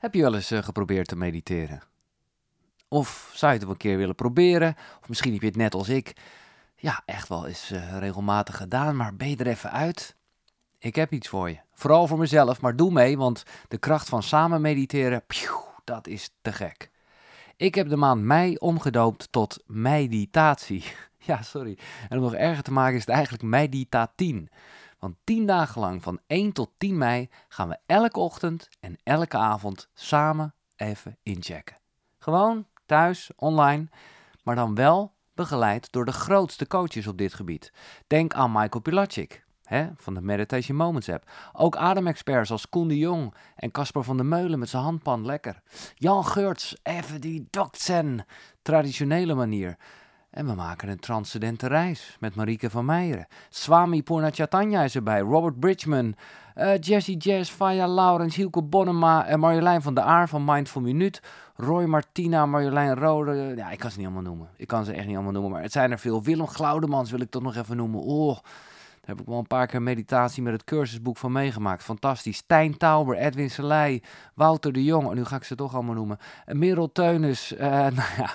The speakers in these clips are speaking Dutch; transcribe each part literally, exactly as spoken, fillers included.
Heb je wel eens uh, geprobeerd te mediteren? Of zou je het wel een keer willen proberen? Of misschien heb je het net als ik, ja, echt wel eens uh, regelmatig gedaan, maar ben je er even uit? Ik heb iets voor je. Vooral voor mezelf, maar doe mee, want de kracht van samen mediteren, pjoe, dat is te gek. Ik heb de maand mei omgedoopt tot meditatie. Ja, sorry. En om nog erger te maken is het eigenlijk meditatien. Want tien dagen lang, van één tot tien mei, gaan we elke ochtend en elke avond samen even inchecken. Gewoon, thuis, online, maar dan wel begeleid door de grootste coaches op dit gebied. Denk aan Michael Pilatschik, hè, van de Meditation Moments app. Ook ademexperts als Koen de Jong en Casper van der Meulen met zijn handpan lekker. Jan Geurts, even die dokzen, traditionele manier. En we maken een transcendente reis met Marieke van Meijeren. Swami Purnachatanya is erbij, Robert Bridgman, uh, Jessie Jazz, Faya Laurens, Hielke Bonnema en Marjolein van der Aar van Mindful Minuut. Roy Martina, Marjolein Rode. Ja, ik kan ze niet allemaal noemen. Ik kan ze echt niet allemaal noemen, maar het zijn er veel. Willem Glaudemans wil ik toch nog even noemen. Oh, daar heb ik wel een paar keer meditatie met het cursusboek van meegemaakt. Fantastisch. Stijn Tauber, Edwin Selei, Wouter de Jong. En nu ga ik ze toch allemaal noemen. En Merel Teunis, uh, nou ja...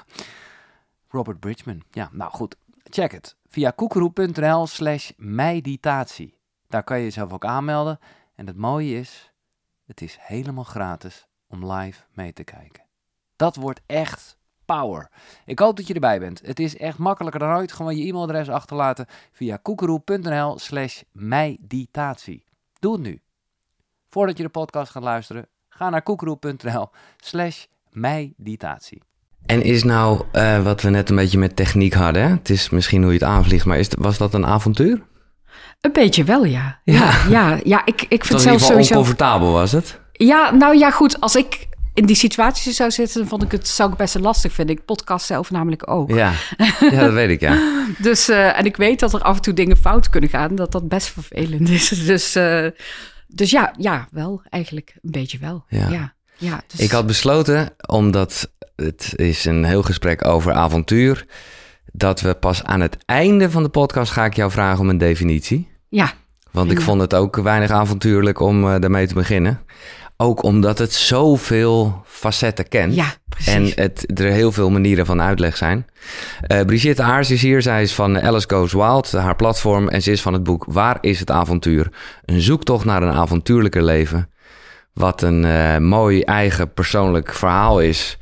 Robert Bridgman. Ja, nou goed. Check het. Via koekeroe.nl slash meditatie. Daar kan je jezelf ook aanmelden. En het mooie is, het is helemaal gratis om live mee te kijken. Dat wordt echt power. Ik hoop dat je erbij bent. Het is echt makkelijker dan ooit. Gewoon je e-mailadres achterlaten via koekeroe.nl slash meditatie. Doe het nu. Voordat je de podcast gaat luisteren, ga naar koekeroe.nl slash meditatie. En is nou, uh, wat we net een beetje met techniek hadden, hè? Het is misschien hoe je het aanvliegt, maar is het, was dat een avontuur? Een beetje wel, ja. Ja, ja, ja, ja ik, ik vind het zelf sowieso... oncomfortabel was het? Ja, nou ja, goed. Als ik in die situatie zou zitten, dan vond ik het, zou ik best wel lastig vinden. Ik podcast zelf namelijk ook. Ja, ja dat weet ik, ja. Dus, uh, en ik weet dat er af en toe dingen fout kunnen gaan, dat dat best vervelend is. Dus, uh, dus ja, ja, wel, eigenlijk een beetje wel, ja. ja. Ja, dus... Ik had besloten, omdat het is een heel gesprek over avontuur, dat we pas aan het einde van de podcast ga ik jou vragen om een definitie. Ja. Want ik ja. vond het ook weinig avontuurlijk om uh, daarmee te beginnen. Ook omdat het zoveel facetten kent. Ja, precies. En het, er heel veel manieren van uitleg zijn. Uh, Brigitte Aars is hier. Zij is van Alice Goes Wild, haar platform. En ze is van het boek Waar is het avontuur? Een zoektocht naar een avontuurlijker leven. Wat een uh, mooi eigen persoonlijk verhaal is.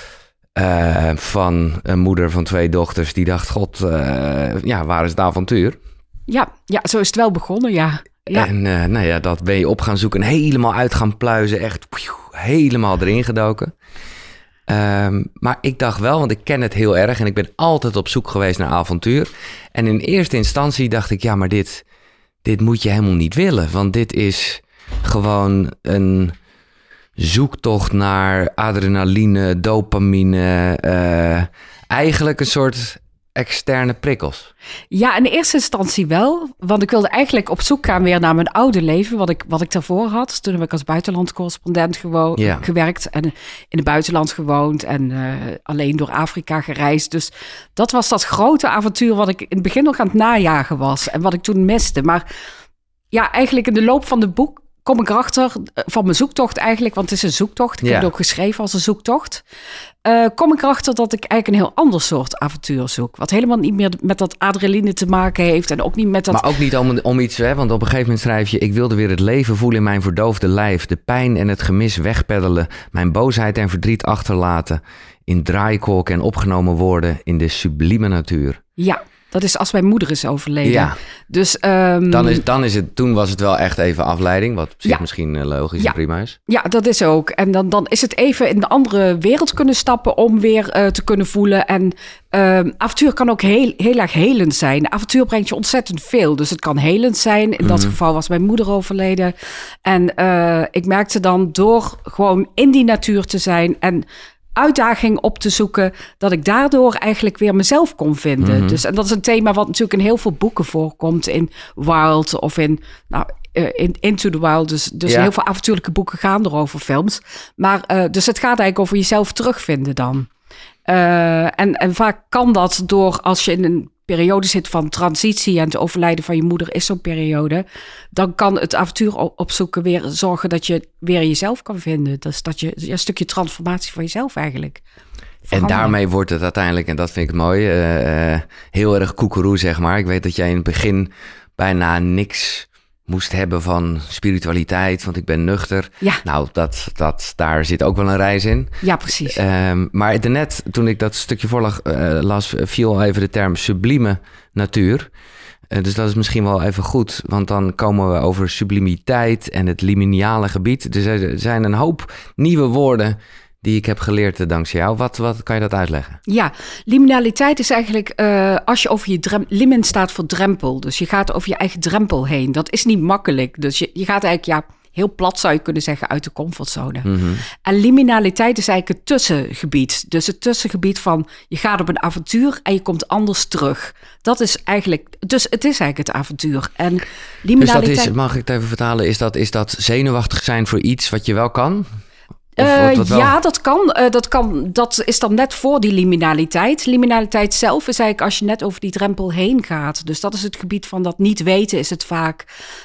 Uh, van een moeder van twee dochters die dacht, god, uh, ja, waar is het avontuur? Ja, ja, zo is het wel begonnen, ja. ja. En uh, nou ja, dat ben je op gaan zoeken en helemaal uit gaan pluizen. Echt pjoe, helemaal erin gedoken. Um, maar ik dacht wel, want ik ken het heel erg en ik ben altijd op zoek geweest naar avontuur. En in eerste instantie dacht ik, ja, maar dit, dit moet je helemaal niet willen. Want dit is gewoon een zoektocht naar adrenaline, dopamine. Uh, eigenlijk een soort externe prikkels. Ja, in eerste instantie wel. Want ik wilde eigenlijk op zoek gaan weer naar mijn oude leven. Wat ik, wat ik daarvoor had. Toen heb ik als buitenlandcorrespondent gewo- ja. gewerkt. En in het buitenland gewoond. En uh, alleen door Afrika gereisd. Dus dat was dat grote avontuur wat ik in het begin nog aan het najagen was. En wat ik toen miste. Maar ja, eigenlijk in de loop van het boek kom ik erachter van mijn zoektocht eigenlijk, want het is een zoektocht. Ik ja. heb het ook geschreven als een zoektocht. Uh, kom ik erachter dat ik eigenlijk een heel ander soort avontuur zoek. Wat helemaal niet meer met dat adrenaline te maken heeft. En ook niet met dat... Maar ook niet om, om iets, hè? Want op een gegeven moment schrijf je, ik wilde weer het leven voelen in mijn verdoofde lijf. De pijn en het gemis wegpeddelen. Mijn boosheid en verdriet achterlaten. In draaikolk en opgenomen worden in de sublieme natuur. Ja. Dat is als mijn moeder is overleden. Ja. Dus, um... dan is, dan is het, toen was het wel echt even afleiding, wat op zich ja. misschien logisch ja. en prima is. Ja, dat is ook. En dan, dan is het even in een andere wereld kunnen stappen om weer uh, te kunnen voelen. En uh, avontuur kan ook heel, heel erg helend zijn. Avontuur brengt je ontzettend veel. Dus het kan helend zijn. In dat mm-hmm. geval was mijn moeder overleden. En uh, ik merkte dan door gewoon in die natuur te zijn en uitdaging op te zoeken, dat ik daardoor eigenlijk weer mezelf kon vinden. Mm-hmm. Dus, en dat is een thema wat natuurlijk in heel veel boeken voorkomt, in Wild of in, nou, uh, in Into the Wild. Dus, dus ja. heel veel avontuurlijke boeken gaan erover, films. Maar uh, dus het gaat eigenlijk over jezelf terugvinden dan. Uh, en, en vaak kan dat door, als je in een periode zit van transitie en het overlijden van je moeder is zo'n periode, dan kan het avontuur opzoeken weer zorgen dat je weer jezelf kan vinden. Dus dat je een stukje transformatie van jezelf eigenlijk. En daarmee wordt het uiteindelijk, en dat vind ik het mooi, uh, uh, heel erg koekeroe, zeg maar. Ik weet dat jij in het begin bijna niks moest hebben van spiritualiteit, want ik ben nuchter. Ja. Nou, dat, dat, daar zit ook wel een reis in. Ja, precies. Um, maar daarnet, toen ik dat stukje voorlag uh, las, viel even de term sublieme natuur. Uh, dus dat is misschien wel even goed, want dan komen we over sublimiteit en het liminale gebied. Dus er zijn een hoop nieuwe woorden die ik heb geleerd dankzij jou. Wat, wat kan je dat uitleggen? Ja, liminaliteit is eigenlijk uh, als je over je drempel... Limin staat voor drempel, dus je gaat over je eigen drempel heen. Dat is niet makkelijk, dus je, je gaat eigenlijk, ja, heel plat zou je kunnen zeggen, uit de comfortzone. Mm-hmm. En liminaliteit is eigenlijk het tussengebied. Dus het tussengebied van je gaat op een avontuur en je komt anders terug. Dat is eigenlijk, dus het is eigenlijk het avontuur. En liminaliteit... Dus dat is, mag ik het even vertalen, is dat, is dat zenuwachtig zijn voor iets wat je wel kan? Uh, dat ja, dat kan. Uh, dat kan. Dat is dan net voor die liminaliteit. Liminaliteit zelf is eigenlijk als je net over die drempel heen gaat. Dus dat is het gebied van dat niet weten is het vaak.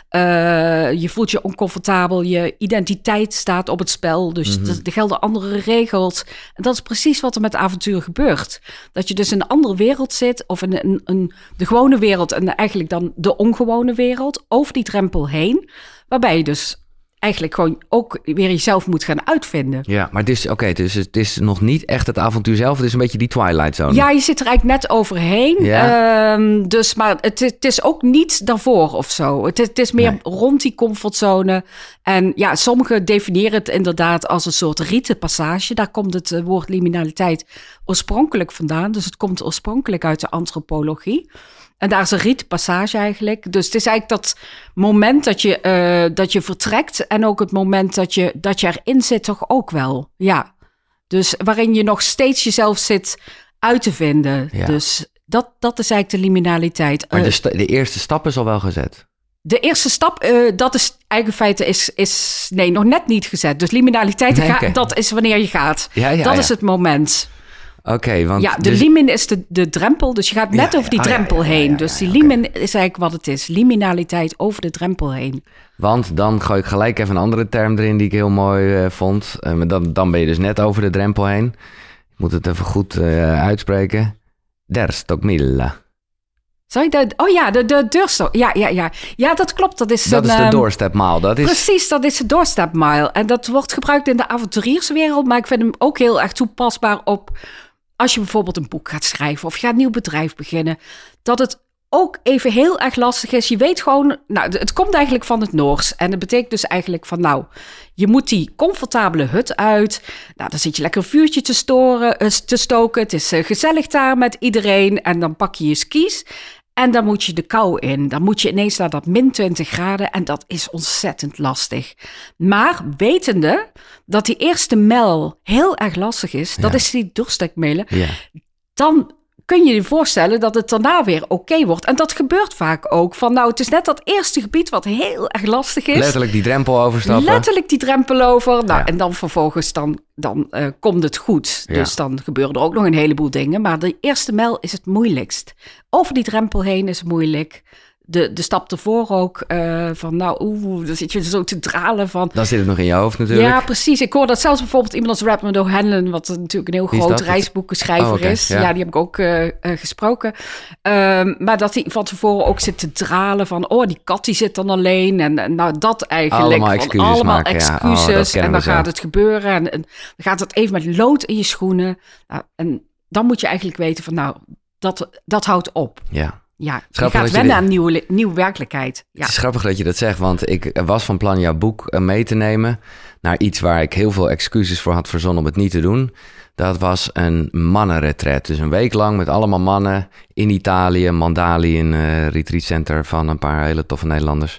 Uh, je voelt je oncomfortabel. Je identiteit staat op het spel. Dus mm-hmm. er gelden andere regels. En dat is precies wat er met avontuur gebeurt. Dat je dus in een andere wereld zit. Of in een, een, de gewone wereld en eigenlijk dan de ongewone wereld. Over die drempel heen. Waarbij je dus eigenlijk gewoon ook weer jezelf moet gaan uitvinden. Ja, maar het is, oké, okay, dus het is nog niet echt het avontuur zelf. Het is een beetje die Twilight Zone. Ja, je zit er eigenlijk net overheen. Ja. Um, dus, maar het, het is ook niet daarvoor of zo. Het, het is meer nee. rond die comfortzone. En ja, sommigen definiëren het inderdaad als een soort rietenpassage. Daar komt het woord liminaliteit oorspronkelijk vandaan. Dus het komt oorspronkelijk uit de antropologie. En daar is een rietpassage eigenlijk. Dus het is eigenlijk dat moment dat je, uh, dat je vertrekt en ook het moment dat je, dat je erin zit toch ook wel. Ja, dus waarin je nog steeds jezelf zit uit te vinden. Ja. Dus dat, dat is eigenlijk de liminaliteit. Maar de, sta- de eerste stap is al wel gezet? De eerste stap, uh, dat is eigenlijk in feite is, is nee, nog net niet gezet. Dus liminaliteit, nee, okay. ga, dat is wanneer je gaat. Ja, ja, dat ja. is het moment. Oké, okay, want... Ja, de dus... limin is de, de drempel, dus je gaat net ja, over die ja, drempel ja, ja, ja, heen. Ja, ja, dus die limin okay. is eigenlijk wat het is. Liminaliteit over de drempel heen. Want dan gooi ik gelijk even een andere term erin die ik heel mooi uh, vond. Uh, maar dan, dan ben je dus net over de drempel heen. Ik moet het even goed uh, uitspreken. Der Stockmilla. Sorry, de, oh ja, de, de deurstok. Ja, ja, ja. Ja, dat klopt. Dat is, dat een, is de um, doorstep mile. Dat is... Precies, dat is de doorstep mile. En dat wordt gebruikt in de avonturierswereld. Maar ik vind hem ook heel erg toepasbaar op... als je bijvoorbeeld een boek gaat schrijven of je gaat een nieuw bedrijf beginnen, dat het ook even heel erg lastig is. Je weet gewoon, nou, het komt eigenlijk van het Noors. En dat betekent dus eigenlijk van, nou, je moet die comfortabele hut uit. Nou, dan zit je lekker een vuurtje te, storen, uh, te stoken. Het is uh, gezellig daar met iedereen. En dan pak je je skis. En dan moet je de kou in. Dan moet je ineens naar dat min twintig graden. En dat is ontzettend lastig. Maar wetende dat die eerste mijl heel erg lastig is. Ja. Dat is die doorstekmijlen. Ja. Dan kun je je voorstellen dat het daarna weer oké okay wordt. En dat gebeurt vaak ook. Van nou, het is net dat eerste gebied wat heel erg lastig is. Letterlijk die drempel overstappen. Letterlijk die drempel over. Nou, ja. En dan vervolgens dan, dan uh, komt het goed. Ja. Dus dan gebeuren er ook nog een heleboel dingen. Maar de eerste mijl is het moeilijkst. Over die drempel heen is moeilijk. De, de stap ervoor ook, uh, van nou, oeh, dan zit je zo te dralen van... Dan zit het nog in je hoofd natuurlijk. Ja, precies. Ik hoor dat zelfs bijvoorbeeld iemand als Redmond O'Hanlon, wat natuurlijk een heel groot reisboekenschrijver oh, okay. is. Ja. ja, die heb ik ook uh, uh, gesproken. Um, maar dat hij van tevoren ook zit te dralen van, oh, die kat die zit dan alleen. En, en nou, dat eigenlijk. Allemaal excuses van, allemaal maken, excuses. Ja. Oh, en dan gaat het gebeuren. En, en dan gaat het even met lood in je schoenen. Nou, en dan moet je eigenlijk weten van, nou, dat, dat houdt op. Ja. Ja, je gaat wennen aan nieuwe, nieuwe werkelijkheid. Ja. Het is grappig dat je dat zegt, want ik was van plan jouw boek mee te nemen naar iets waar ik heel veel excuses voor had verzonnen om het niet te doen. Dat was een mannenretreat. Dus een week lang met allemaal mannen in Italië, Mandali, een uh, retreatcenter van een paar hele toffe Nederlanders.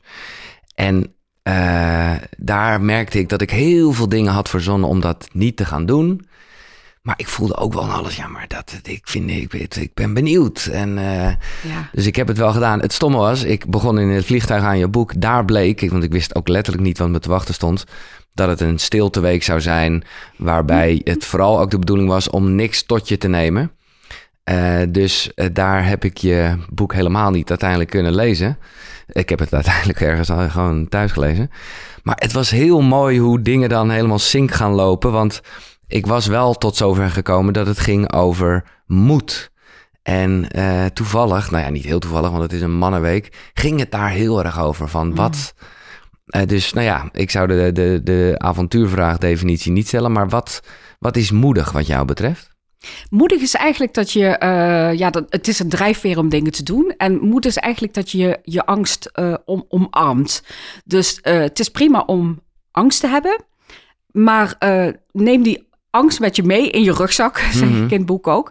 En uh, daar merkte ik dat ik heel veel dingen had verzonnen om dat niet te gaan doen. Maar ik voelde ook wel alles, ja, maar dat, ik, vind, ik, ik ben benieuwd. En, uh, ja. Dus ik heb het wel gedaan. Het stomme was, ik begon in het vliegtuig aan je boek. Daar bleek, want ik wist ook letterlijk niet wat me te wachten stond, dat het een stilteweek zou zijn, waarbij het vooral ook de bedoeling was om niks tot je te nemen. Uh, dus uh, daar heb ik je boek helemaal niet uiteindelijk kunnen lezen. Ik heb het uiteindelijk ergens al gewoon thuis gelezen. Maar het was heel mooi hoe dingen dan helemaal sync gaan lopen. Want ik was wel tot zover gekomen dat het ging over moed. En uh, toevallig, nou ja, niet heel toevallig, want het is een mannenweek, ging het daar heel erg over. Van wat... Mm. Uh, dus nou ja, ik zou de, de, de avontuurvraagdefinitie niet stellen. Maar wat, wat is moedig wat jou betreft? Moedig is eigenlijk dat je, uh, ja, dat, het is een drijfveer om dingen te doen. En moed is eigenlijk dat je je angst uh, om, omarmt. Dus uh, het is prima om angst te hebben, maar uh, neem die angst met je mee in je rugzak, mm-hmm. zeg ik in het boek ook.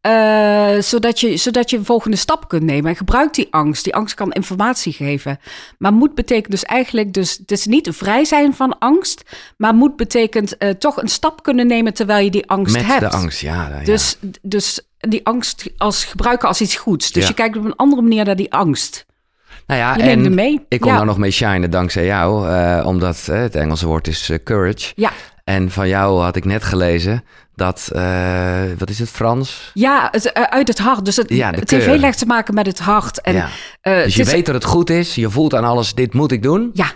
Uh, zodat, je, zodat je een volgende stap kunt nemen. En gebruik die angst. Die angst kan informatie geven. Maar moed betekent dus eigenlijk, dus, het is niet vrij zijn van angst, maar moed betekent uh, toch een stap kunnen nemen terwijl je die angst met hebt. Met de angst, ja. ja. Dus, dus die angst als gebruiken als iets goeds. Dus ja. je kijkt op een andere manier naar die angst. Nou ja, je en neemt hem mee. Ik kon ja. daar nog mee shinen dankzij jou, uh, omdat uh, het Engelse woord is uh, courage. Ja. En van jou had ik net gelezen dat, uh, wat is het, Frans? Ja, het, uh, uit het hart. Dus het, ja, het heeft heel erg te maken met het hart. En, ja. uh, dus je is... weet dat het goed is, je voelt aan alles, dit moet ik doen. Ja.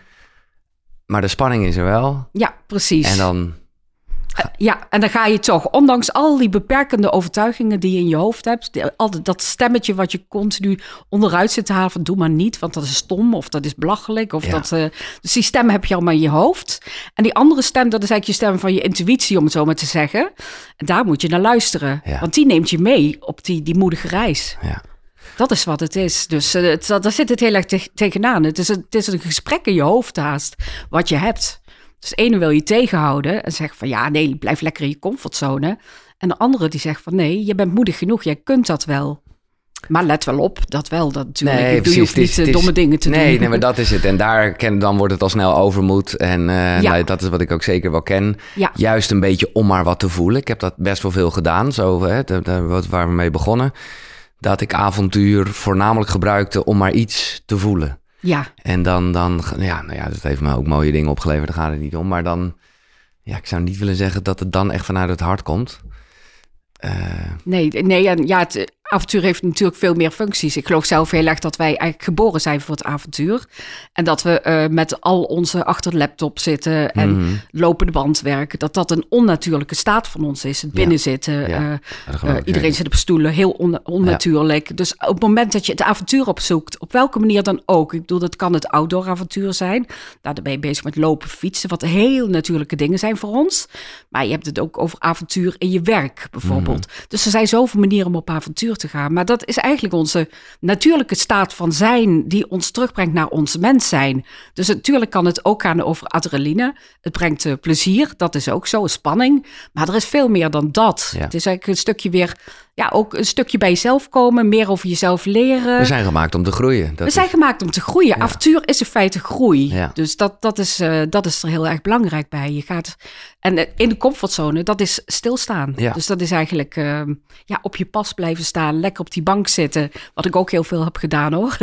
Maar de spanning is er wel. Ja, precies. En dan... Uh, ja, en dan ga je toch, ondanks al die beperkende overtuigingen die je in je hoofd hebt, die, al dat stemmetje wat je continu onderuit zit te halen van doe maar niet, want dat is stom of dat is belachelijk. Of ja. dat, uh, dus die stem heb je allemaal in je hoofd. En die andere stem, dat is eigenlijk je stem van je intuïtie, om het zo maar te zeggen. En daar moet je naar luisteren, ja. want die neemt je mee op die, die moedige reis. Ja. Dat is wat het is. Dus uh, het, daar zit het heel erg te, tegenaan. Het is, een, het is een gesprek in je hoofd haast, wat je hebt. Dus de ene wil je tegenhouden en zegt van ja, nee, blijf lekker in je comfortzone. En de andere die zegt van nee, je bent moedig genoeg, jij kunt dat wel. Maar let wel op, dat wel, dat natuurlijk. Nee, ik doe, je hoeft niet is, domme dingen te nee, doen. Nee, maar dat is het. En daar ken, dan wordt het al snel overmoed. En uh, ja. nou, dat is wat ik ook zeker wel ken. Ja. Juist een beetje om maar wat te voelen. Ik heb dat best wel veel gedaan, zo, hè, de, de, waar we mee begonnen. Dat ik avontuur voornamelijk gebruikte om maar iets te voelen. Ja. En dan, dan ja, nou ja, dat heeft me ook mooie dingen opgeleverd, daar gaat het niet om. Maar dan, ja, ik zou niet willen zeggen dat het dan echt vanuit het hart komt. Uh... Nee, nee, en ja, het avontuur heeft natuurlijk veel meer functies. Ik geloof zelf heel erg dat wij eigenlijk geboren zijn voor het avontuur. En dat we uh, met al onze achter de laptop zitten en mm-hmm. lopende band werken. Dat dat een onnatuurlijke staat van ons is. Het binnenzitten. Ja. Ja, uh, uh, iedereen zit op stoelen, heel on- onnatuurlijk. Ja. Dus op het moment dat je het avontuur opzoekt, op welke manier dan ook. Ik bedoel, dat kan het outdoor avontuur zijn. Nou, dan ben je bezig met lopen, fietsen, wat heel natuurlijke dingen zijn voor ons. Maar je hebt het ook over avontuur in je werk, bijvoorbeeld. Mm-hmm. Dus er zijn zoveel manieren om op avontuur te gaan. Maar dat is eigenlijk onze natuurlijke staat van zijn die ons terugbrengt naar ons mens zijn. Dus natuurlijk kan het ook gaan over adrenaline. Het brengt uh, plezier, dat is ook zo, een spanning. Maar er is veel meer dan dat. Ja. Het is eigenlijk een stukje weer, ja, ook een stukje bij jezelf komen, meer over jezelf leren. We zijn gemaakt om te groeien. Dat We is... zijn gemaakt om te groeien. Ja. Avontuur is in feite groei. Ja. Dus dat, dat, is, uh, dat is er heel erg belangrijk bij. Je gaat, en uh, in de comfortzone, dat is stilstaan. Ja. Dus dat is eigenlijk uh, ja, op je pas blijven staan, lekker op die bank zitten. Wat ik ook heel veel heb gedaan hoor.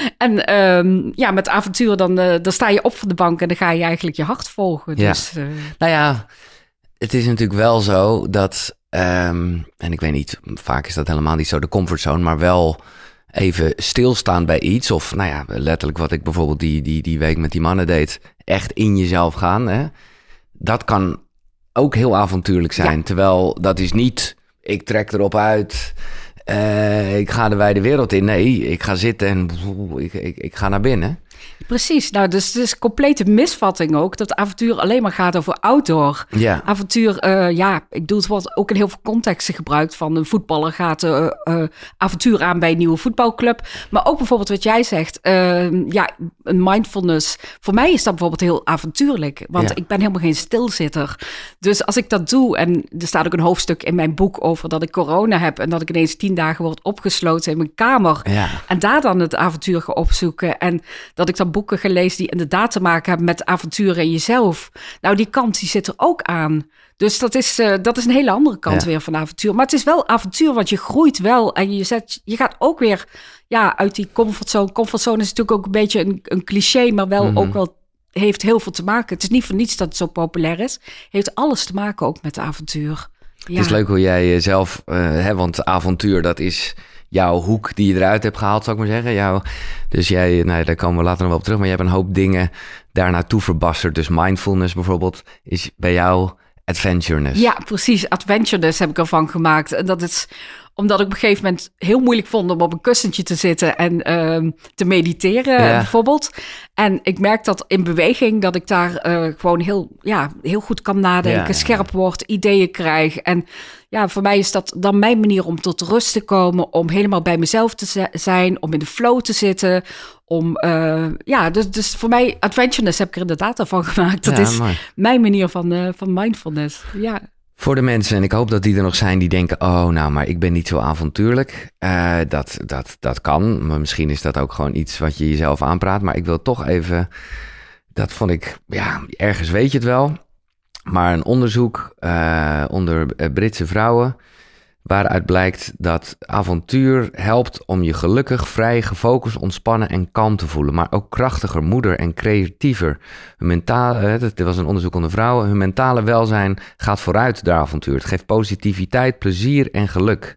En um, ja, met avontuur dan, uh, dan sta je op van de bank en dan ga je eigenlijk je hart volgen. Ja. Dus, uh... Nou ja, het is natuurlijk wel zo dat, um, en ik weet niet, vaak is dat helemaal niet zo de comfortzone, maar wel even stilstaan bij iets. Of nou ja, letterlijk wat ik bijvoorbeeld die, die, die week met die mannen deed, echt in jezelf gaan. Hè? Dat kan ook heel avontuurlijk zijn. Ja. Terwijl dat is niet, ik trek erop uit, uh, ik ga de wijde wereld in. Nee, ik ga zitten en ik, ik, ik ga naar binnen. Precies, nou dus het is een complete misvatting ook, dat avontuur alleen maar gaat over outdoor. Ja. Avontuur, uh, ja, ik bedoel, het wordt ook in heel veel contexten gebruikt van een voetballer gaat uh, uh, avontuur aan bij een nieuwe voetbalclub. Maar ook bijvoorbeeld wat jij zegt, uh, ja, een mindfulness. Voor mij is dat bijvoorbeeld heel avontuurlijk, want ja. ik ben helemaal geen stilzitter. Dus als ik dat doe, en er staat ook een hoofdstuk in mijn boek over dat ik corona heb en dat ik ineens tien dagen word opgesloten in mijn kamer. Ja. En daar dan het avontuur ga opzoeken en dat ik dan boeken gelezen die inderdaad te maken hebben met avonturen in jezelf. Nou, die kant die zit er ook aan. Dus dat is, uh, dat is een hele andere kant ja. weer van avontuur. Maar het is wel avontuur, want je groeit wel en je, zet, je gaat ook weer ja, uit die comfortzone. Comfortzone is natuurlijk ook een beetje een, een cliché, maar wel mm-hmm. ook wel heeft heel veel te maken. Het is niet voor niets dat het zo populair is. Heeft alles te maken ook met avontuur. Het is leuk hoe jij jezelf, uh, hè, want avontuur, dat is jouw hoek die je eruit hebt gehaald, zou ik maar zeggen. Jouw, dus jij, nou, daar komen we later nog wel op terug, maar je hebt een hoop dingen daar naartoe verbasterd. Dus mindfulness bijvoorbeeld is bij jou adventureness. Ja, precies. Adventureness heb ik ervan gemaakt. En dat is omdat ik op een gegeven moment heel moeilijk vond om op een kussentje te zitten en uh, te mediteren, ja. bijvoorbeeld. En ik merk dat in beweging dat ik daar uh, gewoon heel, ja, heel goed kan nadenken, ja, ja. scherp word, ideeën krijg. En ja, voor mij is dat dan mijn manier om tot rust te komen, om helemaal bij mezelf te z- zijn, om in de flow te zitten. Om, uh, ja, dus, dus voor mij, adventureness heb ik er inderdaad van gemaakt. Dat ja, is mooi. Mijn manier van, uh, van mindfulness, ja. Voor de mensen, en ik hoop dat die er nog zijn die denken, oh nou, maar ik ben niet zo avontuurlijk. Uh, dat, dat, dat kan, maar misschien is dat ook gewoon iets wat je jezelf aanpraat. Maar ik wil toch even, dat vond ik, ja, ergens weet je het wel. Maar een onderzoek uh, onder Britse vrouwen, waaruit blijkt dat avontuur helpt om je gelukkig, vrij, gefocust, ontspannen en kalm te voelen. Maar ook krachtiger, moeder en creatiever. Hun mentale, dit was een onderzoek onder vrouwen. Hun mentale welzijn gaat vooruit door avontuur. Het geeft positiviteit, plezier en geluk.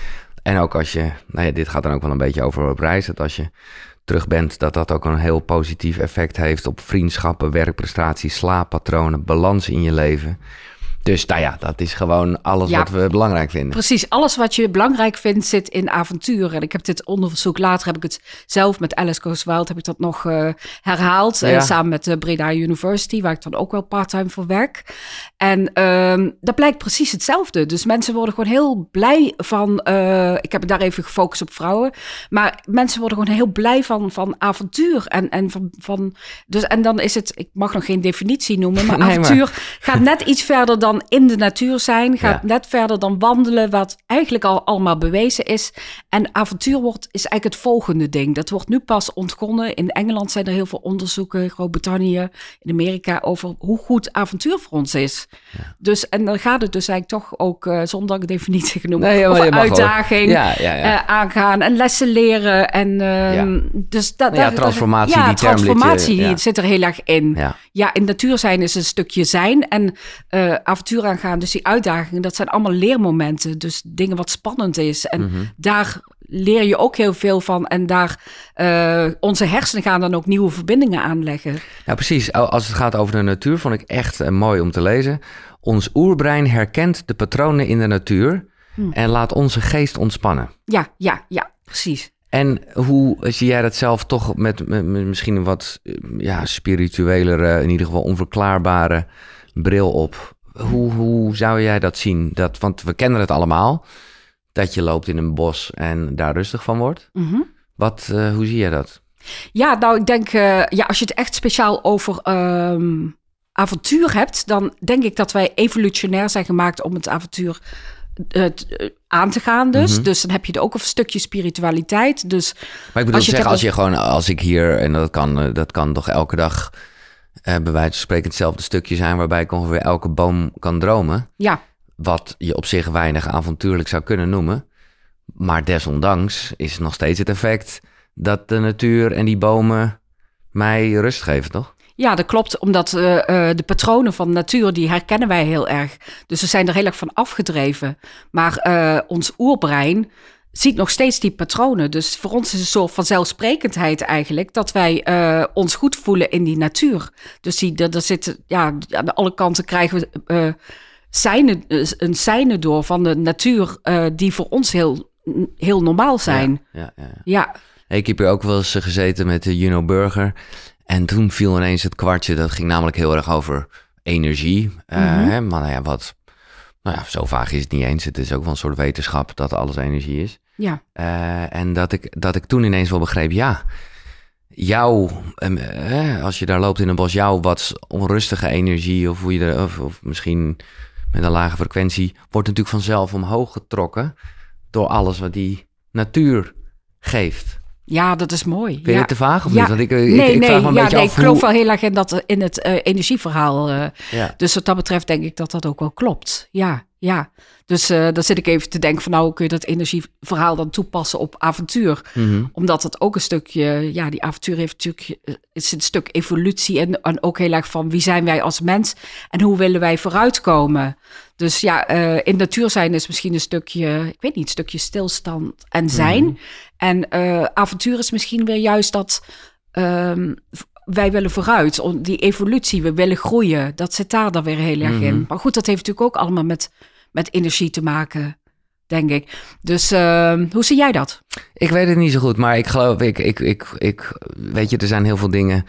En ook als je, nou ja, dit gaat dan ook wel een beetje over op reis. Dat als je terug bent, dat dat ook een heel positief effect heeft op vriendschappen, werkprestaties, slaappatronen, balans in je leven. Dus nou ja, dat is gewoon alles ja, wat we belangrijk vinden. Precies, alles wat je belangrijk vindt zit in avontuur. En ik heb dit onderzoek, later heb ik het zelf met Alice Goes Wild, heb ik dat nog uh, herhaald. Ja. Uh, samen met de Breda University, waar ik dan ook wel parttime voor werk. En uh, dat blijkt precies hetzelfde. Dus mensen worden gewoon heel blij van, uh, ik heb daar even gefocust op vrouwen. Maar mensen worden gewoon heel blij van, van avontuur. En, en, van, van, dus, en dan is het, ik mag nog geen definitie noemen, maar nee, avontuur maar. gaat net iets verder dan in de natuur zijn, gaat ja. net verder dan wandelen, wat eigenlijk al allemaal bewezen is. En avontuur wordt, is eigenlijk het volgende ding. Dat wordt nu pas ontgonnen. In Engeland zijn er heel veel onderzoeken, Groot-Brittannië, in Amerika, over hoe goed avontuur voor ons is. Ja. Dus, en dan gaat het dus eigenlijk toch ook, uh, zonder dat ik definitie genoemd, nee, over uitdaging ja, ja, ja. Uh, aangaan en lessen leren. En, uh, ja. dus dat, ja, transformatie, ja, die transformatie term, ja. zit er heel erg in. Ja, ja in natuur zijn is een stukje zijn en uh, avontuur aangaan. Dus die uitdagingen, dat zijn allemaal leermomenten. Dus dingen wat spannend is. En mm-hmm. daar leer je ook heel veel van. En daar, uh, onze hersenen gaan dan ook nieuwe verbindingen aanleggen. Nou precies, als het gaat over de natuur, vond ik echt uh, mooi om te lezen. Ons oerbrein herkent de patronen in de natuur mm. en laat onze geest ontspannen. Ja, ja, ja, precies. En hoe zie jij dat zelf toch met, met, met misschien een wat ja, spirituelere, in ieder geval onverklaarbare bril op? Hoe, hoe zou jij dat zien? Dat, want we kennen het allemaal, dat je loopt in een bos en daar rustig van wordt. Mm-hmm. Wat, uh, hoe zie jij dat? Ja, nou ik denk, uh, ja, als je het echt speciaal over um, avontuur hebt, dan denk ik dat wij evolutionair zijn gemaakt om het avontuur uh, t, uh, aan te gaan dus. Mm-hmm. Dus dan heb je er ook een stukje spiritualiteit. Dus maar ik bedoel, als je, zeg, als je gewoon, als ik hier, en dat kan, dat kan toch elke dag Uh, bij wijze van spreken hetzelfde stukje zijn waarbij ik ongeveer elke boom kan dromen. Ja. Wat je op zich weinig avontuurlijk zou kunnen noemen. Maar desondanks is nog steeds het effect dat de natuur en die bomen mij rust geven, toch? Ja, dat klopt. Omdat uh, uh, de patronen van de natuur, die herkennen wij heel erg. Dus we zijn er heel erg van afgedreven. Maar uh, ons oerbrein ziet nog steeds die patronen. Dus voor ons is het een soort van zelfsprekendheid eigenlijk, dat wij uh, ons goed voelen in die natuur. Dus die, er, er zit, ja, aan alle kanten krijgen we uh, seinen, een seinen door van de natuur uh, die voor ons heel, heel normaal zijn. Ja, ja, ja. ja. Hey, ik heb hier ook wel eens gezeten met de Juno Burger. En toen viel ineens het kwartje. Dat ging namelijk heel erg over energie. Mm-hmm. Uh, hè, maar nou ja, wat... Nou ja, zo vaag is het niet eens. Het is ook wel een soort wetenschap dat alles energie is. Ja. Uh, en dat ik, dat ik toen ineens wel begreep, ja, jouw, uh, als je daar loopt in een bos, jouw wat onrustige energie, of hoe je er, of, of misschien met een lage frequentie, wordt natuurlijk vanzelf omhoog getrokken door alles wat die natuur geeft. Ja, dat is mooi. Vind je ja. het te vaag of ja. niet? Want ik, ik, nee, ik vraag nee, me een ja, beetje nee, af ik geloof hoe... wel heel erg in, dat, in het uh, energieverhaal. Uh, ja. Dus wat dat betreft denk ik dat dat ook wel klopt. Ja, Ja, dus uh, dan zit ik even te denken van nou, hoe kun je dat energieverhaal dan toepassen op avontuur? Mm-hmm. Omdat het ook een stukje, ja, die avontuur heeft natuurlijk, uh, is een stuk evolutie en, en ook heel erg van wie zijn wij als mens en hoe willen wij vooruitkomen? Dus ja, uh, in natuur zijn is misschien een stukje, ik weet niet, een stukje stilstand en zijn. Mm-hmm. En uh, avontuur is misschien weer juist dat um, wij willen vooruit, die evolutie, we willen groeien. Dat zit daar dan weer heel erg mm-hmm. in. Maar goed, dat heeft natuurlijk ook allemaal met, met energie te maken, denk ik. Dus uh, hoe zie jij dat? Ik weet het niet zo goed, maar ik geloof, ik, ik, ik, ik weet je, er zijn heel veel dingen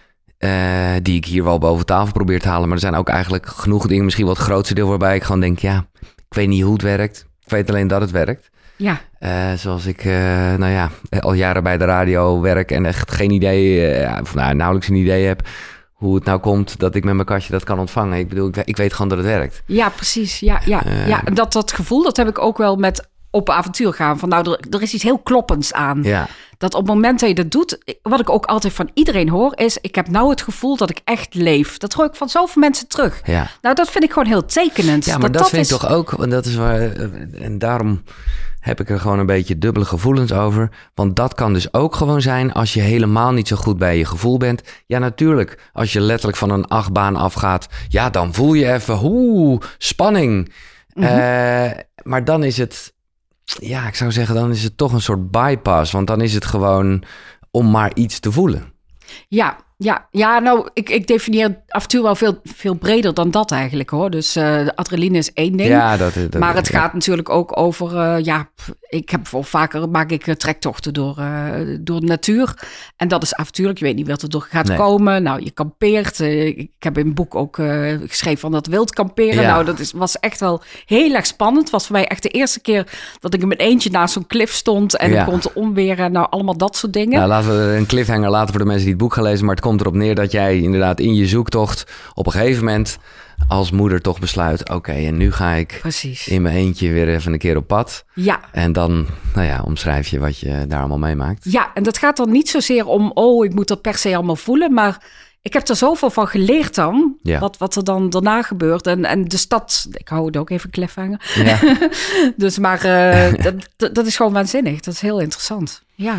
uh, die ik hier wel boven tafel probeer te halen. Maar er zijn ook eigenlijk genoeg dingen, misschien wel het grootste deel waarbij ik gewoon denk, ja, ik weet niet hoe het werkt. Ik weet alleen dat het werkt. Ja. Uh, zoals ik, uh, nou ja, al jaren bij de radio werk en echt geen idee, uh, of nou, nauwelijks een idee heb hoe het nou komt dat ik met mijn kastje dat kan ontvangen. Ik bedoel, ik, ik weet gewoon dat het werkt. Ja, precies. Ja, ja, uh, ja. Dat, dat gevoel, dat heb ik ook wel met op avontuur gaan. Van nou, er, er is iets heel kloppends aan. Ja. Dat op het moment dat je dat doet, wat ik ook altijd van iedereen hoor, is ik heb nou het gevoel dat ik echt leef. Dat hoor ik van zoveel mensen terug. Ja. Nou, dat vind ik gewoon heel tekenend. Ja, maar dat, dat, dat vind is... ik toch ook, en dat is waar, en daarom heb ik er gewoon een beetje dubbele gevoelens over. Want dat kan dus ook gewoon zijn als je helemaal niet zo goed bij je gevoel bent. Ja, natuurlijk, als je letterlijk van een achtbaan afgaat, ja, dan voel je even, hoe spanning. Mm-hmm. Uh, maar dan is het, ja, ik zou zeggen, dan is het toch een soort bypass. Want dan is het gewoon om maar iets te voelen. Ja, ja, ja, nou, ik, ik definieer avontuur wel veel, veel breder dan dat eigenlijk, hoor. Dus uh, de adrenaline is één ding. Ja, dat, dat, maar het ja. gaat natuurlijk ook over, uh, ja, ik heb wel vaker, maak ik uh, trektochten door, uh, door de natuur. En dat is avontuurlijk. Je weet niet wat er door gaat nee. komen. Nou, je kampeert. Uh, ik heb in een boek ook uh, geschreven van dat wild kamperen. Ja. Nou, dat is, was echt wel heel erg spannend. Het was voor mij echt de eerste keer dat ik in mijn eentje naast zo'n klif stond en ja. ik kon te onweren. Nou, allemaal dat soort dingen. Nou, laten we een cliffhanger laten voor de mensen die het boek gaan lezen. Maar het komt erop neer dat jij inderdaad in je zoektocht op een gegeven moment als moeder toch besluit, oké, okay, en nu ga ik Precies. in mijn eentje weer even een keer op pad. Ja. En dan, nou ja, omschrijf je wat je daar allemaal meemaakt. Ja, en dat gaat dan niet zozeer om, oh, ik moet dat per se allemaal voelen, maar ik heb er zoveel van geleerd dan, ja. wat, wat er dan daarna gebeurt. En, en de stad, ik hou het ook even cliffhanger. Ja. dus maar uh, dat, dat is gewoon waanzinnig. Dat is heel interessant. Ja.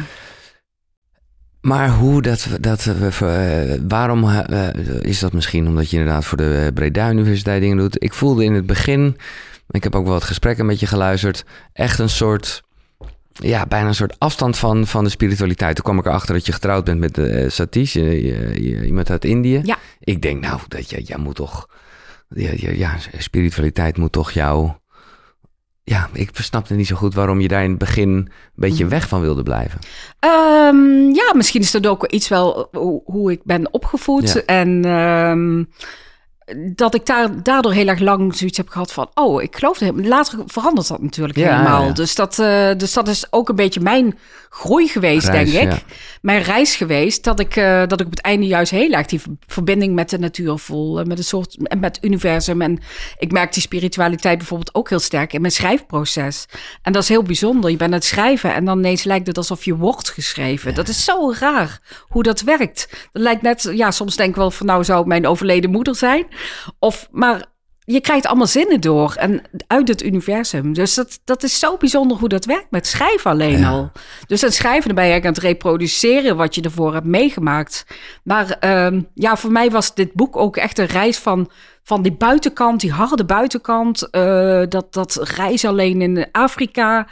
Maar hoe dat, dat uh, waarom uh, is dat misschien omdat je inderdaad voor de Breda Universiteit dingen doet? Ik voelde in het begin, ik heb ook wel wat gesprekken met je geluisterd, echt een soort, ja, bijna een soort afstand van, van de spiritualiteit. Toen kwam ik erachter dat je getrouwd bent met uh, Satish, uh, uh, iemand uit Indië. Ja. Ik denk, nou, dat je, jij moet toch, ja, ja, spiritualiteit moet toch jou. Ja, ik snapte niet zo goed waarom je daar in het begin een beetje weg van wilde blijven. Um, ja, misschien is dat ook iets wel hoe, hoe ik ben opgevoed. Ja. En um, dat ik daar, daardoor heel erg lang zoiets heb gehad van, oh, ik geloof het. Later verandert dat natuurlijk ja, helemaal. Ja. Dus, dat, uh, dus dat is ook een beetje mijn groei geweest, reis, denk ik. Ja. Mijn reis geweest, dat ik, uh, dat ik op het einde juist heel erg die verbinding met de natuur voel. Met een soort, en met het universum. En ik merk die spiritualiteit bijvoorbeeld ook heel sterk in mijn schrijfproces. En dat is heel bijzonder. Je bent aan het schrijven en dan ineens lijkt het alsof je wordt geschreven. Ja. Dat is zo raar hoe dat werkt. Dat lijkt net, ja, soms denk ik wel van, nou zou het mijn overleden moeder zijn. Of, maar je krijgt allemaal zinnen door en uit het universum. Dus dat, dat is zo bijzonder hoe dat werkt met schrijven alleen ja. al. Dus aan schrijven, dan ben je eigenlijk aan het reproduceren wat je ervoor hebt meegemaakt. Maar um, ja, voor mij was dit boek ook echt een reis van, van die buitenkant, die harde buitenkant. Uh, dat, dat reis alleen in Afrika.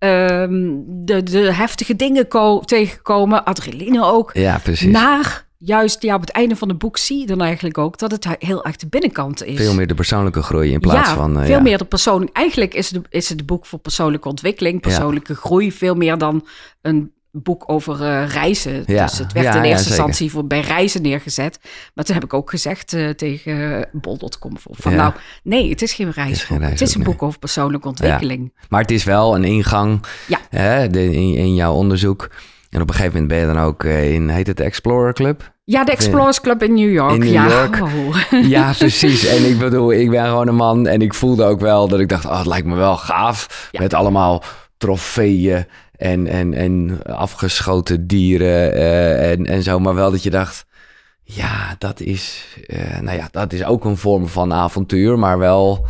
Um, de, de heftige dingen ko- tegenkomen, adrenaline ook. Ja, precies. Naar juist ja, op het einde van het boek zie je dan eigenlijk ook dat het heel erg de binnenkant is. Veel meer de persoonlijke groei in plaats ja, van... Uh, veel ja. meer de persoonlijke... Eigenlijk is, de, is het een boek voor persoonlijke ontwikkeling, persoonlijke ja. groei. Veel meer dan een boek over uh, reizen. Ja. Dus het werd ja, in eerste ja, instantie voor, bij reizen neergezet. Maar toen heb ik ook gezegd uh, tegen bol punt com van ja. nou, nee, het is geen reisboek. Het is, geen reisboek, het is een boek nee. over persoonlijke ontwikkeling. Ja. Maar het is wel een ingang ja. hè, de, in, in jouw onderzoek. En op een gegeven moment ben je dan ook in, heet het de Explorer Club? Ja, de Explorers Club in New York. In New ja. York. Oh. Ja, precies. En ik bedoel, ik ben gewoon een man en ik voelde ook wel dat ik dacht, oh, het lijkt me wel gaaf. Ja. Met allemaal trofeeën en, en, en afgeschoten dieren uh, en, en zo. Maar wel dat je dacht, ja, dat is, uh, nou ja, dat is ook een vorm van avontuur, maar wel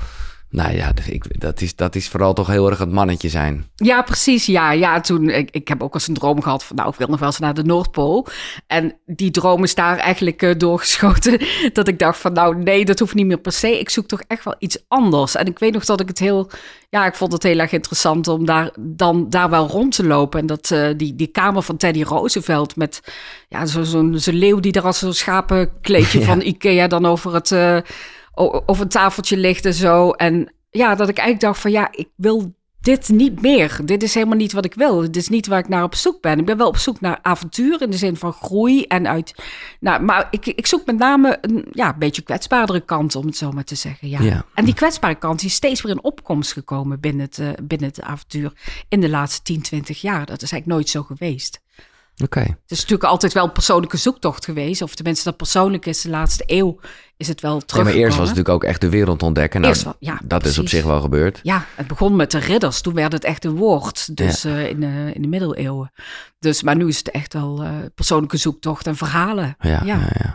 Nou ja, dus ik, dat, is, dat is vooral toch heel erg het mannetje zijn. Ja, precies. Ja, ja toen, ik, ik heb ook eens een droom gehad van, nou, ik wil nog wel eens naar de Noordpool. En die droom is daar eigenlijk uh, doorgeschoten. Dat ik dacht van, nou nee, dat hoeft niet meer per se. Ik zoek toch echt wel iets anders. En ik weet nog dat ik het heel, ja, ik vond het heel erg interessant om daar dan daar wel rond te lopen. En dat uh, die, die kamer van Teddy Roosevelt met, ja, zo, zo'n, zo'n leeuw die er als zo'n schapenkleedje ja. van Ikea dan over het... Uh, over een tafeltje ligt en zo. En ja, dat ik eigenlijk dacht van ja, ik wil dit niet meer. Dit is helemaal niet wat ik wil. Dit is niet waar ik naar op zoek ben. Ik ben wel op zoek naar avontuur in de zin van groei en uit... Nou, maar ik, ik zoek met name een ja, een beetje kwetsbaardere kant, om het zo maar te zeggen. Ja. Ja. En die kwetsbare kant is steeds weer in opkomst gekomen binnen het, uh, binnen het avontuur in de laatste tien, twintig jaar. Dat is eigenlijk nooit zo geweest. Oké. Okay. Het is natuurlijk altijd wel een persoonlijke zoektocht geweest. Of tenminste, dat persoonlijk is de laatste eeuw is het wel teruggekomen. Ja, maar eerst was het natuurlijk ook echt de wereld ontdekken. Nou, wel, ja, dat precies. Is op zich wel gebeurd. Ja, het begon met de ridders. Toen werd het echt een woord. Dus ja. uh, in, de, in de middeleeuwen. Dus, maar nu is het echt wel uh, persoonlijke zoektocht en verhalen. Ja, ja. ja, ja.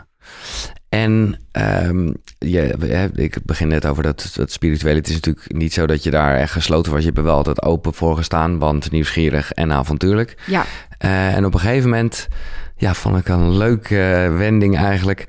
En um, je, ik begin net over dat, dat spirituele. Het is natuurlijk niet zo dat je daar echt gesloten was. Je hebt er wel altijd open voor gestaan, want nieuwsgierig en avontuurlijk. Ja. Uh, en op een gegeven moment, ja, vond ik een leuke uh, wending eigenlijk.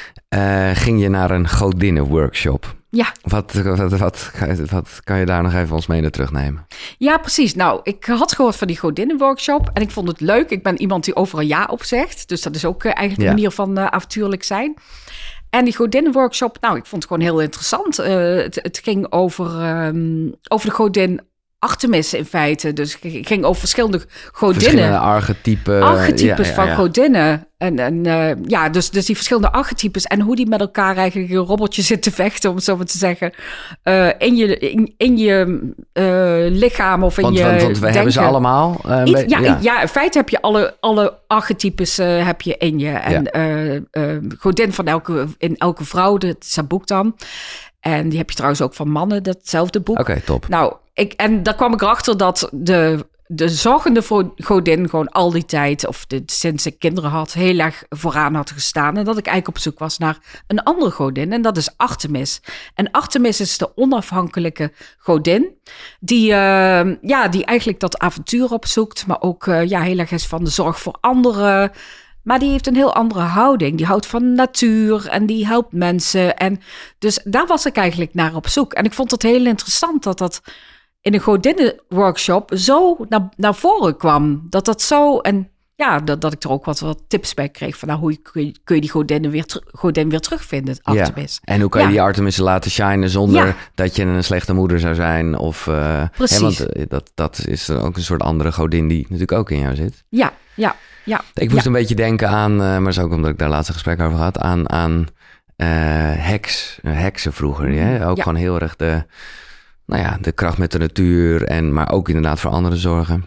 Uh, ging je naar een godinnen-workshop. Ja. Wat, wat, wat, wat kan je daar nog even ons mee naar terugnemen? Ja, precies. Nou, ik had gehoord van die godinnen-workshop en ik vond het leuk. Ik ben iemand die overal ja op zegt. Dus dat is ook uh, eigenlijk ja. een manier van uh, avontuurlijk zijn. En die godinnen-workshop, nou, ik vond het gewoon heel interessant. Uh, het, het ging over, um, over de godin Artemis in feite. Dus het ging over verschillende godinnen. Verschillende archetypen. Archetypes ja, ja, ja. van godinnen. En, en uh, ja, dus, dus die verschillende archetypes en hoe die met elkaar eigenlijk een robotje zitten vechten, om het zo maar te zeggen. Uh, in je, in, in je uh, lichaam of in want, je Want, want we denken. hebben ze allemaal. Uh, Iets, ja, ja. ja, in feite heb je alle, alle archetypes uh, heb je in je. En ja. uh, uh, godin van elke, in elke vrouw, dat is dat boek dan. En die heb je trouwens ook van mannen, datzelfde boek. Oké, okay, top. Nou, ik, en daar kwam ik erachter dat de, de zorgende godin gewoon al die tijd, of de, sinds ik kinderen had, heel erg vooraan had gestaan. En dat ik eigenlijk op zoek was naar een andere godin. En dat is Artemis. En Artemis is de onafhankelijke godin. Die, uh, ja, die eigenlijk dat avontuur opzoekt. Maar ook uh, ja, heel erg is van de zorg voor anderen. Maar die heeft een heel andere houding. Die houdt van natuur en die helpt mensen. En dus daar was ik eigenlijk naar op zoek. En ik vond het heel interessant dat dat in een godinnen-workshop zo naar, naar voren kwam. Dat dat zo... En ja, dat, dat ik er ook wat, wat tips bij kreeg. Van nou, hoe kun je, kun je die godinnen weer, godin weer terugvinden, Artemis. Ja. En hoe kan je ja. die Artemis laten shinen zonder ja. dat je een slechte moeder zou zijn? Of, uh, Precies. Hè, want uh, dat, dat is ook een soort andere godin die natuurlijk ook in jou zit. Ja, ja. Ja, ik moest ja. een beetje denken aan, uh, maar dat is ook omdat ik daar laatst een gesprek over had, aan, aan uh, heks, uh, heksen vroeger. Mm-hmm. Ook ja. gewoon heel erg de, nou ja, de kracht met de natuur, en, maar ook inderdaad voor anderen zorgen.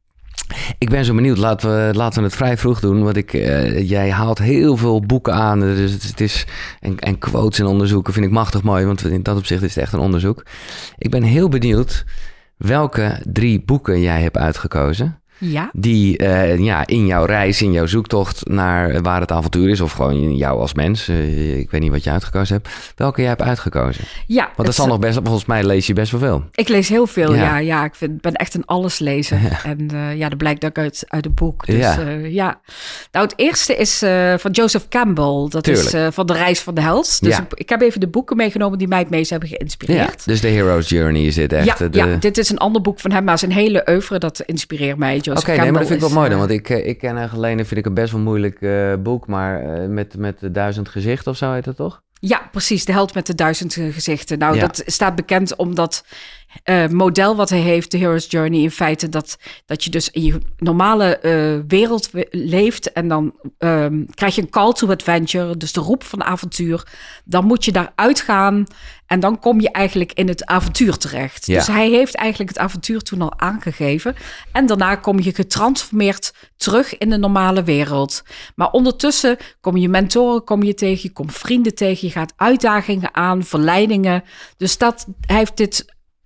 Ik ben zo benieuwd, laten we, laten we het vrij vroeg doen, want ik, uh, jij haalt heel veel boeken aan, dus het, het is, en, en quotes en onderzoeken vind ik machtig mooi, want in dat opzicht is het echt een onderzoek. Ik ben heel benieuwd welke drie boeken jij hebt uitgekozen. Ja. Die uh, ja, in jouw reis, in jouw zoektocht naar waar het avontuur is, of gewoon in jou als mens, uh, ik weet niet wat je uitgekozen hebt, welke jij hebt uitgekozen. Ja. Want dat zal nog best, volgens mij lees je best wel veel. Ik lees heel veel, ja. ja, ja ik vind, ben echt een alleslezer. Ja. En uh, ja, dat blijkt ook uit, uit het boek. Dus ja. Uh, ja. Nou, het eerste is uh, van Joseph Campbell. Dat Tuurlijk. is uh, van de Reis van de Held. Dus ja. ik, ik heb even de boeken meegenomen die mij het meest hebben geïnspireerd. Ja, dus de Hero's Journey is dit echt. Ja, de... ja, dit is een ander boek van hem, maar zijn hele oeuvre, dat inspireert mij. Oké, okay, nee, maar dat vind ik wel mooi dan, want ik, ik ken uh, Helene, vind ik een best wel moeilijk uh, boek, maar uh, met, met de duizend gezichten of zo heet het toch? Ja, precies. De held met de duizend gezichten. Nou, ja. dat staat bekend omdat uh, model wat hij heeft, de Hero's Journey, in feite dat, dat je dus in je normale uh, wereld leeft en dan um, krijg je een call to adventure, dus de roep van avontuur. Dan moet je daaruit gaan en dan kom je eigenlijk in het avontuur terecht. Ja. Dus hij heeft eigenlijk het avontuur toen al aangegeven. En daarna kom je getransformeerd terug in de normale wereld. Maar ondertussen kom je mentoren kom je tegen, je komt vrienden tegen, je gaat uitdagingen aan, verleidingen. Dus dat, hij heeft dit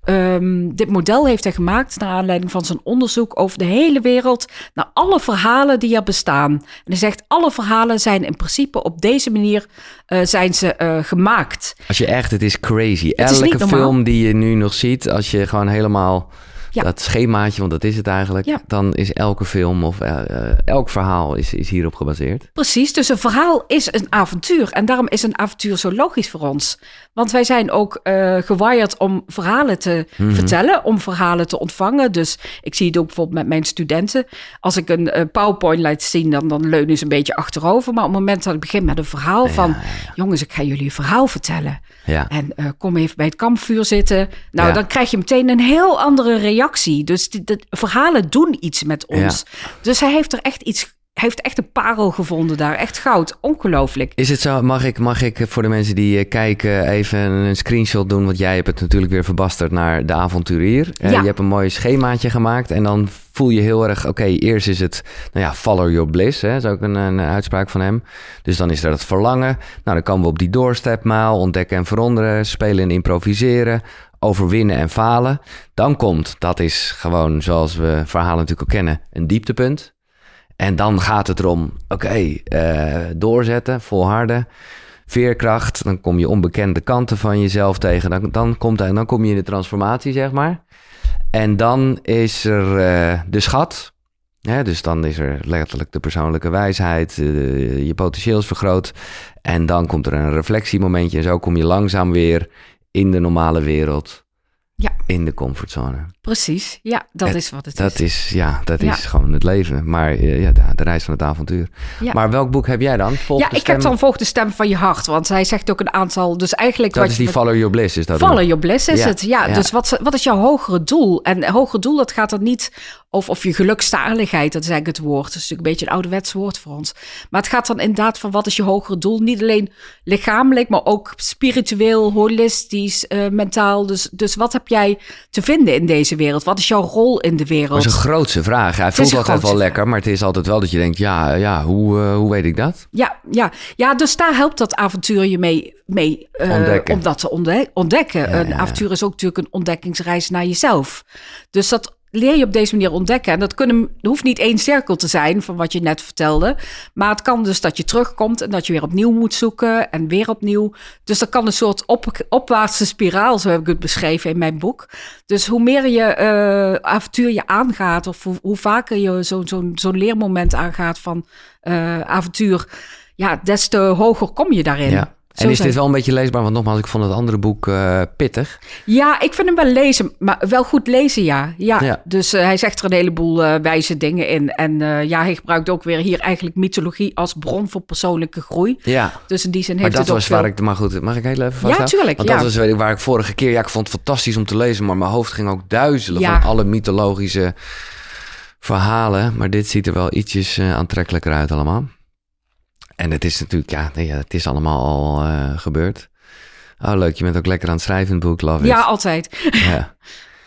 Um, dit model heeft hij gemaakt naar aanleiding van zijn onderzoek over de hele wereld, naar alle verhalen die er bestaan. En hij zegt, alle verhalen zijn in principe op deze manier uh, zijn ze uh, gemaakt. Als je echt, het is crazy. Het is Elke film die je nu nog ziet, als je gewoon helemaal ja. dat schemaatje, want dat is het eigenlijk, ja. dan is elke film of uh, elk verhaal is, is hierop gebaseerd. Precies, dus een verhaal is een avontuur. En daarom is een avontuur zo logisch voor ons. Want wij zijn ook uh, gewired om verhalen te mm-hmm. vertellen, om verhalen te ontvangen. Dus ik zie het ook bijvoorbeeld met mijn studenten. Als ik een uh, PowerPoint laat zien, dan, dan leunen ze een beetje achterover. Maar op het moment dat ik begin met een verhaal van... Ja, ja, ja. jongens, ik ga jullie een verhaal vertellen. Ja. En uh, kom even bij het kampvuur zitten. Nou, ja. dan krijg je meteen een heel andere reactie. Dus de, de verhalen doen iets met ons. Ja. Dus hij heeft er echt iets... Hij heeft echt een parel gevonden daar. Echt goud. Ongelooflijk. Is het zo, mag ik, mag ik voor de mensen die uh, kijken even een screenshot doen? Want jij hebt het natuurlijk weer verbasterd naar de avonturier. Uh, ja. Je hebt een mooi schemaatje gemaakt en dan voel je heel erg... Oké, okay, eerst is het, nou ja, follow your bliss. Hè? Dat is ook een, een uitspraak van hem. Dus dan is er het verlangen. Nou, dan komen we op die doorstepmaal. Ontdekken en veranderen. Spelen en improviseren. Overwinnen en falen. Dan komt, dat is gewoon zoals we verhalen natuurlijk al kennen, een dieptepunt. En dan gaat het erom, oké, okay, uh, doorzetten, volharden, veerkracht. Dan kom je onbekende kanten van jezelf tegen. Dan, dan, komt, dan kom je in de transformatie, zeg maar. En dan is er uh, de schat. Ja, dus dan is er letterlijk de persoonlijke wijsheid. Uh, je potentieel is vergroot. En dan komt er een reflectiemomentje. En zo kom je langzaam weer in de normale wereld. Ja. In de comfortzone. Precies, ja, dat het, is wat het dat is. is. Ja, dat ja. is gewoon het leven. Maar uh, ja, de, de reis van het avontuur. Ja. Maar welk boek heb jij dan? Volg ja, ik stem... heb dan Volg de stem van je hart. Want hij zegt ook een aantal... Dus eigenlijk dat wat is die je, follow your bliss. Is dat follow dan? your bliss is ja. het, ja. ja. Dus wat, wat is jouw hogere doel? En hogere doel, dat gaat er niet... Of, of je gelukzaligheid, dat is eigenlijk het woord. Dat is natuurlijk een beetje een ouderwets woord voor ons. Maar het gaat dan inderdaad van wat is je hogere doel? Niet alleen lichamelijk, maar ook spiritueel, holistisch, uh, mentaal. Dus, dus wat heb jij te vinden in deze wereld? Wat is jouw rol in de wereld? Dat is een grootse vraag. Hij voelt altijd wel lekker, vraag. Maar het is altijd wel dat je denkt, ja, ja hoe, uh, hoe weet ik dat? Ja, ja, ja, dus daar helpt dat avontuur je mee, mee uh, om dat te ontde- ontdekken. Ja, een ja, avontuur ja. is ook natuurlijk een ontdekkingsreis naar jezelf. Dus dat leer je op deze manier ontdekken. En dat kunnen, hoeft niet één cirkel te zijn van wat je net vertelde. Maar het kan dus dat je terugkomt en dat je weer opnieuw moet zoeken en weer opnieuw. Dus dat kan een soort op, opwaartse spiraal, zo heb ik het beschreven in mijn boek. Dus hoe meer je uh, avontuur je aangaat of hoe, hoe vaker je zo'n zo, zo'n leermoment aangaat van uh, avontuur, ja, des te hoger kom je daarin. Ja. En is dit wel een beetje leesbaar? Want nogmaals, ik vond het andere boek uh, pittig. Ja, ik vind hem wel lezen, maar wel goed lezen, ja. ja. ja. Dus uh, hij zegt er een heleboel uh, wijze dingen in. En uh, ja, hij gebruikt ook weer hier eigenlijk mythologie als bron voor persoonlijke groei. Ja. Dus in die zin heeft maar dat het was ook waar ik, maar goed, mag ik heel even vasthouden? Ja, tuurlijk. Want ja. dat was weet ik, waar ik vorige keer, ja, ik vond het fantastisch om te lezen, maar mijn hoofd ging ook duizelen ja. van alle mythologische verhalen. Maar dit ziet er wel ietsjes uh, aantrekkelijker uit allemaal. En het is natuurlijk, ja, nee, het is allemaal al uh, gebeurd. Oh, leuk, je bent ook lekker aan het schrijven in het boek, love it. Ja, altijd. Ja,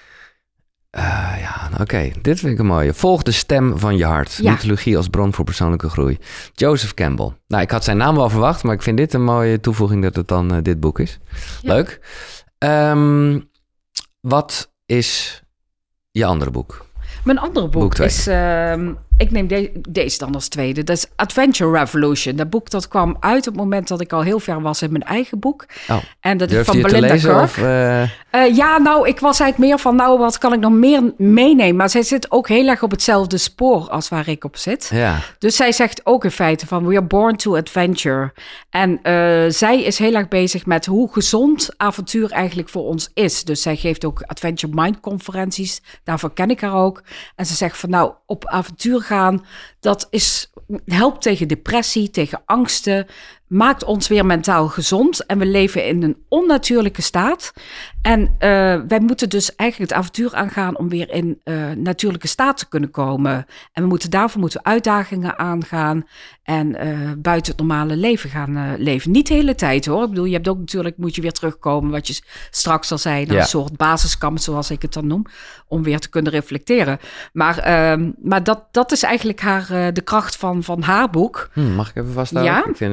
uh, ja oké, okay. Dit vind ik een mooie. Volg de stem van je hart. Ja. Mythologie als bron voor persoonlijke groei. Joseph Campbell. Nou, ik had zijn naam wel verwacht, maar ik vind dit een mooie toevoeging dat het dan uh, dit boek is. Ja. Leuk. Um, wat is je andere boek? Mijn andere boek, boek is... Uh, ik neem de, deze dan als tweede. Dat is Adventure Revolution. Dat boek dat kwam uit op het moment dat ik al heel ver was in mijn eigen boek. Oh, en dat is van Belinda Kirk. Of, uh... Uh, ja, nou, ik was eigenlijk meer van, nou, wat kan ik nog meer meenemen? Maar zij zit ook heel erg op hetzelfde spoor als waar ik op zit. Ja. Dus zij zegt ook in feite van, we are born to adventure. En uh, zij is heel erg bezig met hoe gezond avontuur eigenlijk voor ons is. Dus zij geeft ook Adventure Mind conferenties. Daarvoor ken ik haar ook. En ze zegt van, nou, op avontuur gaan, dat is, helpt tegen depressie, tegen angsten, maakt ons weer mentaal gezond en we leven in een onnatuurlijke staat. En uh, wij moeten dus eigenlijk het avontuur aangaan om weer in uh, natuurlijke staat te kunnen komen. En we moeten daarvoor moeten we uitdagingen aangaan en uh, buiten het normale leven gaan uh, leven. Niet de hele tijd hoor. Ik bedoel, je hebt ook natuurlijk, moet je weer terugkomen, wat je straks al zei, naar ja. een soort basiskamp, zoals ik het dan noem, om weer te kunnen reflecteren. Maar, uh, maar dat, dat is eigenlijk haar, uh, de kracht van, van haar boek. Hm, mag ik even vasthouden? Ja. Ik vind, uh,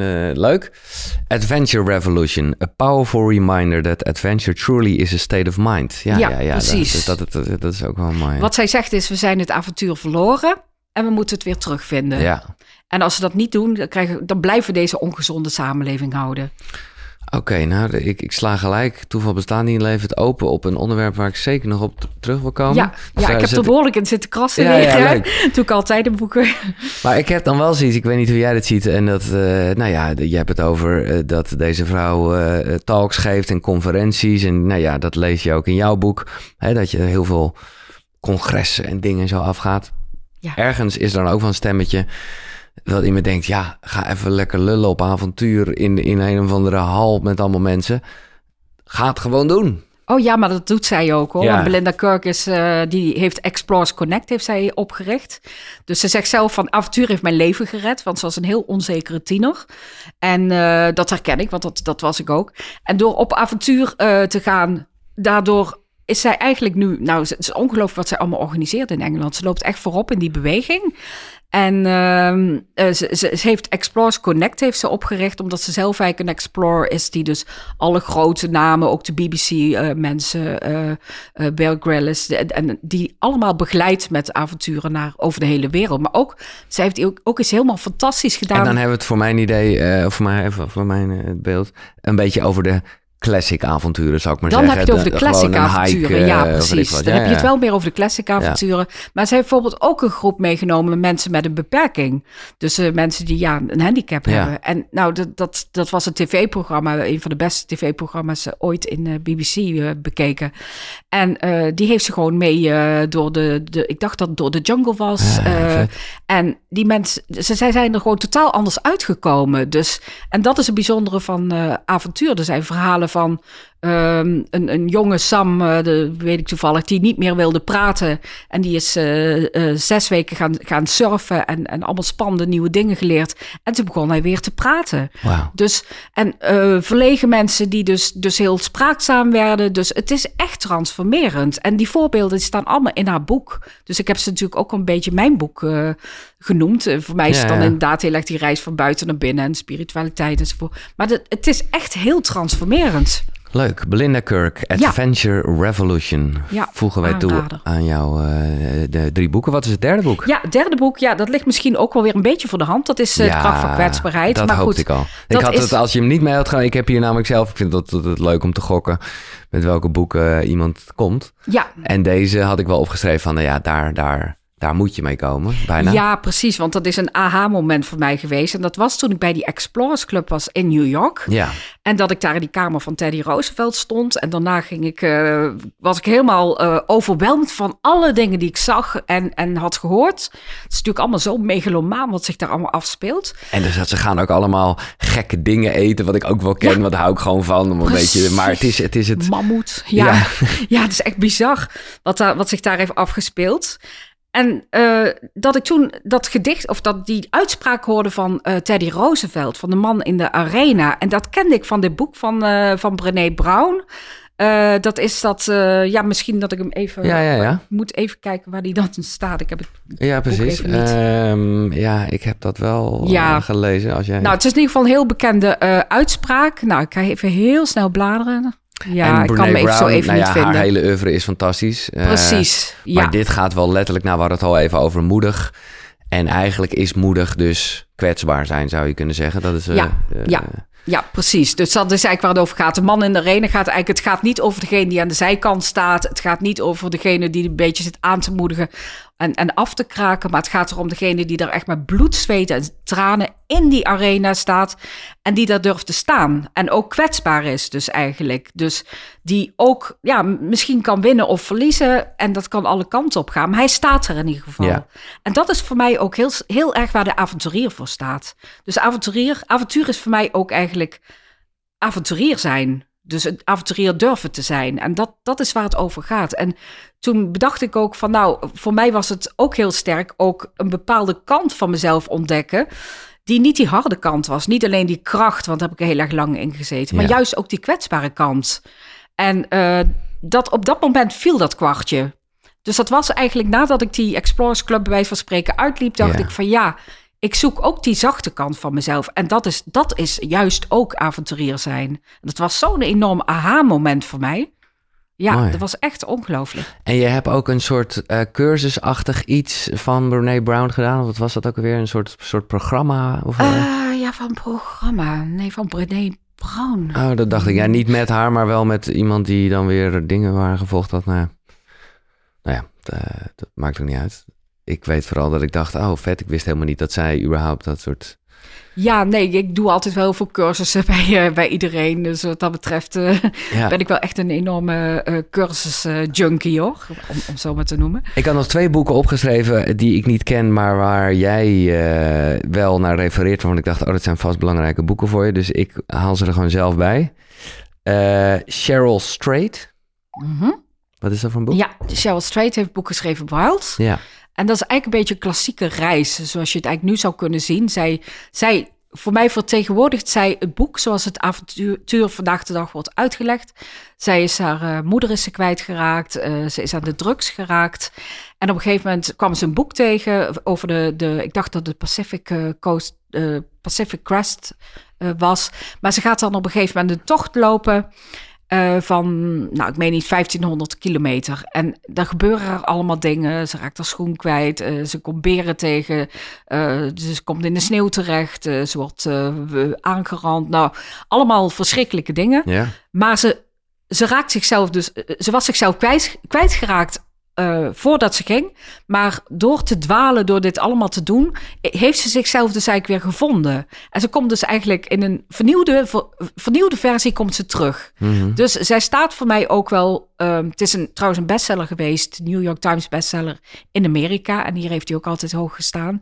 leuk. Adventure Revolution. A powerful reminder that adventure truly is a state of mind. Ja, Ja, ja, ja precies. Dat, dat, dat, dat is ook wel mooi. Wat zij zegt is, we zijn het avontuur verloren en we moeten het weer terugvinden. Ja. En als ze dat niet doen, dan, krijgen, dan blijven we deze ongezonde samenleving houden. Oké, okay, nou, de, ik, ik sla gelijk, toeval bestaat niet, levert open op een onderwerp waar ik zeker nog op t- terug wil komen. Ja, ja ik heb er behoorlijk in zitten krassen. Ja, weer, ja, leuk. Doe ik altijd de boeken. Maar ik heb dan wel zoiets, ik weet niet hoe jij dat ziet. En dat, uh, nou ja, je hebt het over uh, dat deze vrouw uh, talks geeft en conferenties. En nou ja, dat lees je ook in jouw boek. Hè, dat je heel veel congressen en dingen zo afgaat. Ja. Ergens is er dan ook wel een stemmetje dat in me denkt, ja, ga even lekker lullen op avontuur in, in een of andere hal met allemaal mensen. Ga het gewoon doen. Oh ja, maar dat doet zij ook hoor. Ja. Belinda Kirk is, uh, die heeft Explorers Connect heeft zij opgericht. Dus ze zegt zelf van avontuur heeft mijn leven gered. Want ze was een heel onzekere tiener. En uh, dat herken ik, want dat, dat was ik ook. En door op avontuur uh, te gaan, daardoor is zij eigenlijk nu... Nou, het is ongelooflijk wat zij allemaal organiseert in Engeland. Ze loopt echt voorop in die beweging. En uh, ze, ze, ze heeft Explorers Connect heeft ze opgericht, omdat ze zelf eigenlijk een explorer is die dus alle grote namen, ook de B B C-mensen, uh, uh, uh, Bear Grylls, en die allemaal begeleidt met avonturen naar over de hele wereld. Maar ook, zij heeft ook, ook iets helemaal fantastisch gedaan. En dan hebben we het voor mijn idee, uh, voor, mij, voor mijn uh, beeld, een beetje over de classic avonturen, zou ik maar dan zeggen. Dan heb je het over de, de classic avonturen, hike, ja precies. Dan ja, heb je het wel meer over de classic avonturen. Ja. Maar ze heeft bijvoorbeeld ook een groep meegenomen met mensen met een beperking. Dus uh, mensen die ja, een handicap ja. hebben. En nou, dat, dat, dat was een tv-programma, een van de beste tv-programma's ooit in uh, B B C uh, bekeken. En uh, die heeft ze gewoon mee uh, door de, de, ik dacht dat het door de jungle was. Ja, uh, en die mensen, ze zijn er gewoon totaal anders uitgekomen. Dus, en dat is het bijzondere van uh, avontuur. Er zijn verhalen van um, een, een jonge Sam, uh, de, weet ik toevallig, die niet meer wilde praten. En die is uh, uh, zes weken gaan, gaan surfen en, en allemaal spannende nieuwe dingen geleerd. En toen begon hij weer te praten. Wow. Dus, en uh, verlegen mensen die dus, dus heel spraakzaam werden. Dus het is echt transformerend. En die voorbeelden die staan allemaal in haar boek. Dus ik heb ze natuurlijk ook een beetje mijn boek uh, genoemd. Uh, voor mij is het dan ja, ja. inderdaad heel erg die reis van buiten naar binnen en spiritualiteit enzovoort. Maar de, het is echt heel transformerend. Leuk. Belinda Kirk, Adventure ja. Revolution. Ja, voegen wij aanrader. toe aan jouw uh, de drie boeken. Wat is het derde boek? Ja, het derde boek, ja, dat ligt misschien ook wel weer een beetje voor de hand. Dat is uh, ja, Kracht van Kwetsbaarheid. Dat maar hoopte goed, ik al. Ik had is... het, als je hem niet mee had gaan, ik heb hier namelijk zelf, ik vind het dat, dat leuk om te gokken met welke boeken uh, iemand komt. Ja. En deze had ik wel opgeschreven van, nou ja, daar, daar... Daar moet je mee komen, bijna. Ja, precies, want dat is een aha-moment voor mij geweest. En dat was toen ik bij die Explorers Club was in New York. Ja. En dat ik daar in die kamer van Teddy Roosevelt stond. En daarna ging ik, uh, was ik helemaal uh, overweldigd van alle dingen die ik zag en, en had gehoord. Het is natuurlijk allemaal zo megalomaan wat zich daar allemaal afspeelt. En dus dat ze gaan ook allemaal gekke dingen eten, wat ik ook wel ken. Ja. Want daar hou ik gewoon van. Om een beetje, maar het is het... Is het... Mammoet, ja. Ja. ja, het is echt bizar wat, daar, wat zich daar heeft afgespeeld. En uh, dat ik toen dat gedicht, of dat die uitspraak hoorde van uh, Teddy Roosevelt, van de man in de arena. En dat kende ik van dit boek van, uh, van Brené Brown. Uh, dat is dat, uh, ja, misschien dat ik hem even... Ja, ja, ja. Ik moet even kijken waar die dan staat. Ik heb het Ja, precies. Um, ja, ik heb dat wel ja. uh, gelezen. Als jij... Nou, het is in ieder geval een heel bekende uh, uitspraak. Nou, ik ga even heel snel bladeren. Ja, en ik kan me even Brown, zo even nou niet ja, vinden. Haar hele oeuvre is fantastisch. Precies, uh, ja. Maar dit gaat wel letterlijk, nou we hadden het al even over moedig. En eigenlijk is moedig dus kwetsbaar zijn, zou je kunnen zeggen. Dat is, uh, ja, uh, ja. Ja, precies. Dus dat is eigenlijk waar het over gaat. De man in de arena gaat eigenlijk... Het gaat niet over degene die aan de zijkant staat. Het gaat niet over degene die een beetje zit aan te moedigen en, en af te kraken. Maar het gaat erom degene die daar echt met bloed, zweet en tranen in die arena staat. En die daar durft te staan. En ook kwetsbaar is dus eigenlijk. Dus die ook ja, misschien kan winnen of verliezen. En dat kan alle kanten op gaan. Maar hij staat er in ieder geval. Ja. En dat is voor mij ook heel, heel erg waar de avonturier voor staat. Dus avonturier, avontuur is voor mij ook eigenlijk avonturier zijn. Dus een avonturier durven te zijn. En dat, dat is waar het over gaat. En toen bedacht ik ook van nou, voor mij was het ook heel sterk ook een bepaalde kant van mezelf ontdekken, die niet die harde kant was. Niet alleen die kracht, want daar heb ik er heel erg lang in gezeten. Maar ja. juist ook die kwetsbare kant. En uh, dat, op dat moment viel dat kwartje. Dus dat was eigenlijk nadat ik die Explorers Club bij wijze van spreken uitliep, dacht ja. ik van ja, ik zoek ook die zachte kant van mezelf. En dat is, dat is juist ook avonturier zijn. En dat was zo'n enorm aha-moment voor mij. Ja, Mooi. dat was echt ongelooflijk. En je hebt ook een soort uh, cursusachtig iets van Brené Brown gedaan? Of wat was dat ook alweer? Een soort, soort programma? Of, uh... Uh, ja, van programma. Nee, van Brené Brown. Oh, dat dacht ik. Ja, niet met haar, maar wel met iemand die dan weer dingen waren gevolgd had. Nou ja, nou ja dat, uh, dat maakt ook niet uit. Ik weet vooral dat ik dacht, oh vet, ik wist helemaal niet dat zij überhaupt dat soort... Ja, nee, ik doe altijd wel heel veel cursussen bij, uh, bij iedereen. Dus wat dat betreft uh, ja. ben ik wel echt een enorme uh, cursus-junkie, hoor. Om, om zo maar te noemen. Ik had nog twee boeken opgeschreven die ik niet ken, maar waar jij uh, wel naar refereert. Want ik dacht, oh, dat zijn vast belangrijke boeken voor je. Dus ik haal ze er gewoon zelf bij. Uh, Cheryl Strayed. Mm-hmm. Wat is dat voor een boek? Ja, Cheryl Strayed heeft een boek geschreven, Wild. Ja. En dat is eigenlijk een beetje een klassieke reis, zoals je het eigenlijk nu zou kunnen zien. Zij, zij, voor mij vertegenwoordigt zij het boek zoals het avontuur vandaag de dag wordt uitgelegd. Zij is haar uh, moeder is ze kwijtgeraakt, uh, ze is aan de drugs geraakt. En op een gegeven moment kwam ze een boek tegen over de, de ik dacht dat het Pacific uh, Coast, uh, Pacific Crest uh, was. Maar ze gaat dan op een gegeven moment een tocht lopen... Uh, van, nou, ik meen niet vijftienhonderd kilometer. En daar gebeuren er allemaal dingen. Ze raakt haar schoen kwijt. Uh, ze komt beren tegen. Uh, ze komt in de sneeuw terecht. Uh, ze wordt uh, aangerand. Nou, allemaal verschrikkelijke dingen. Ja. Maar ze, ze raakt zichzelf dus... Ze was zichzelf kwijt, kwijtgeraakt uh, voordat ze ging. Maar door te dwalen, door dit allemaal te doen... heeft ze zichzelf dus eigenlijk weer gevonden. En ze komt dus eigenlijk in een vernieuwde, ver, vernieuwde versie komt ze terug. Mm-hmm. Dus zij staat voor mij ook wel... Um, het is een, trouwens een bestseller geweest. New York Times bestseller in Amerika. En hier heeft hij ook altijd hoog gestaan.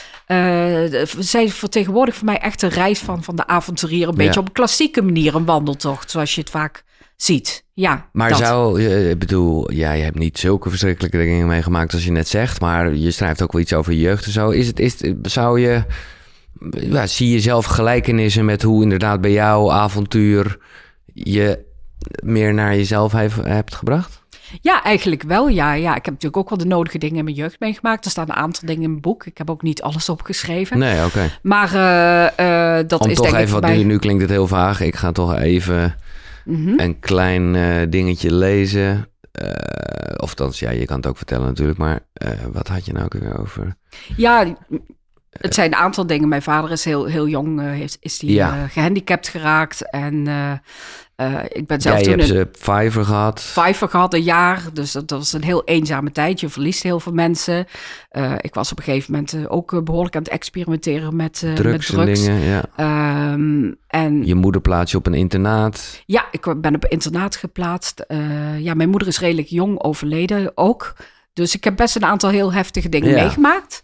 Uh, zij vertegenwoordigt voor mij echt een reis van, van de avonturier. Een beetje ja. op een klassieke manier. Een wandeltocht, zoals je het vaak ziet. Ja, maar dat. zou, ik bedoel, ja, je hebt niet zulke verschrikkelijke dingen meegemaakt als je net zegt, maar je schrijft ook wel iets over je jeugd en zo. Is het, is het, zou je, ja, zie je zelf gelijkenissen met hoe inderdaad bij jou avontuur je meer naar jezelf heeft, hebt gebracht? Ja, eigenlijk wel. Ja, ja, ik heb natuurlijk ook wel de nodige dingen in mijn jeugd meegemaakt. Er staan een aantal dingen in mijn boek. Ik heb ook niet alles opgeschreven. Nee, oké. Okay. Maar uh, uh, dat Om is toch denk even, ik wat bij... nu, nu klinkt het heel vaag. Ik ga toch even mm-hmm. een klein uh, dingetje lezen. Uh, of dan, ja, je kan het ook vertellen natuurlijk. Maar uh, wat had je nou ook weer over? Ja, het zijn een aantal dingen. Mijn vader is heel, heel jong, uh, is, is die ja. uh, gehandicapt geraakt. En uh, uh, ik ben zelf ja, toen... je hebt een vijver gehad. Vijver gehad, een jaar. Dus dat, dat was een heel eenzame tijd. Je verliest heel veel mensen. Uh, ik was op een gegeven moment uh, ook uh, behoorlijk aan het experimenteren met, uh, drugs. met drugs. En dingen, ja. Um, en je moeder plaats je op een internaat. Ja, ik ben op een internaat geplaatst. Uh, ja, mijn moeder is redelijk jong overleden ook. Dus ik heb best een aantal heel heftige dingen ja. meegemaakt.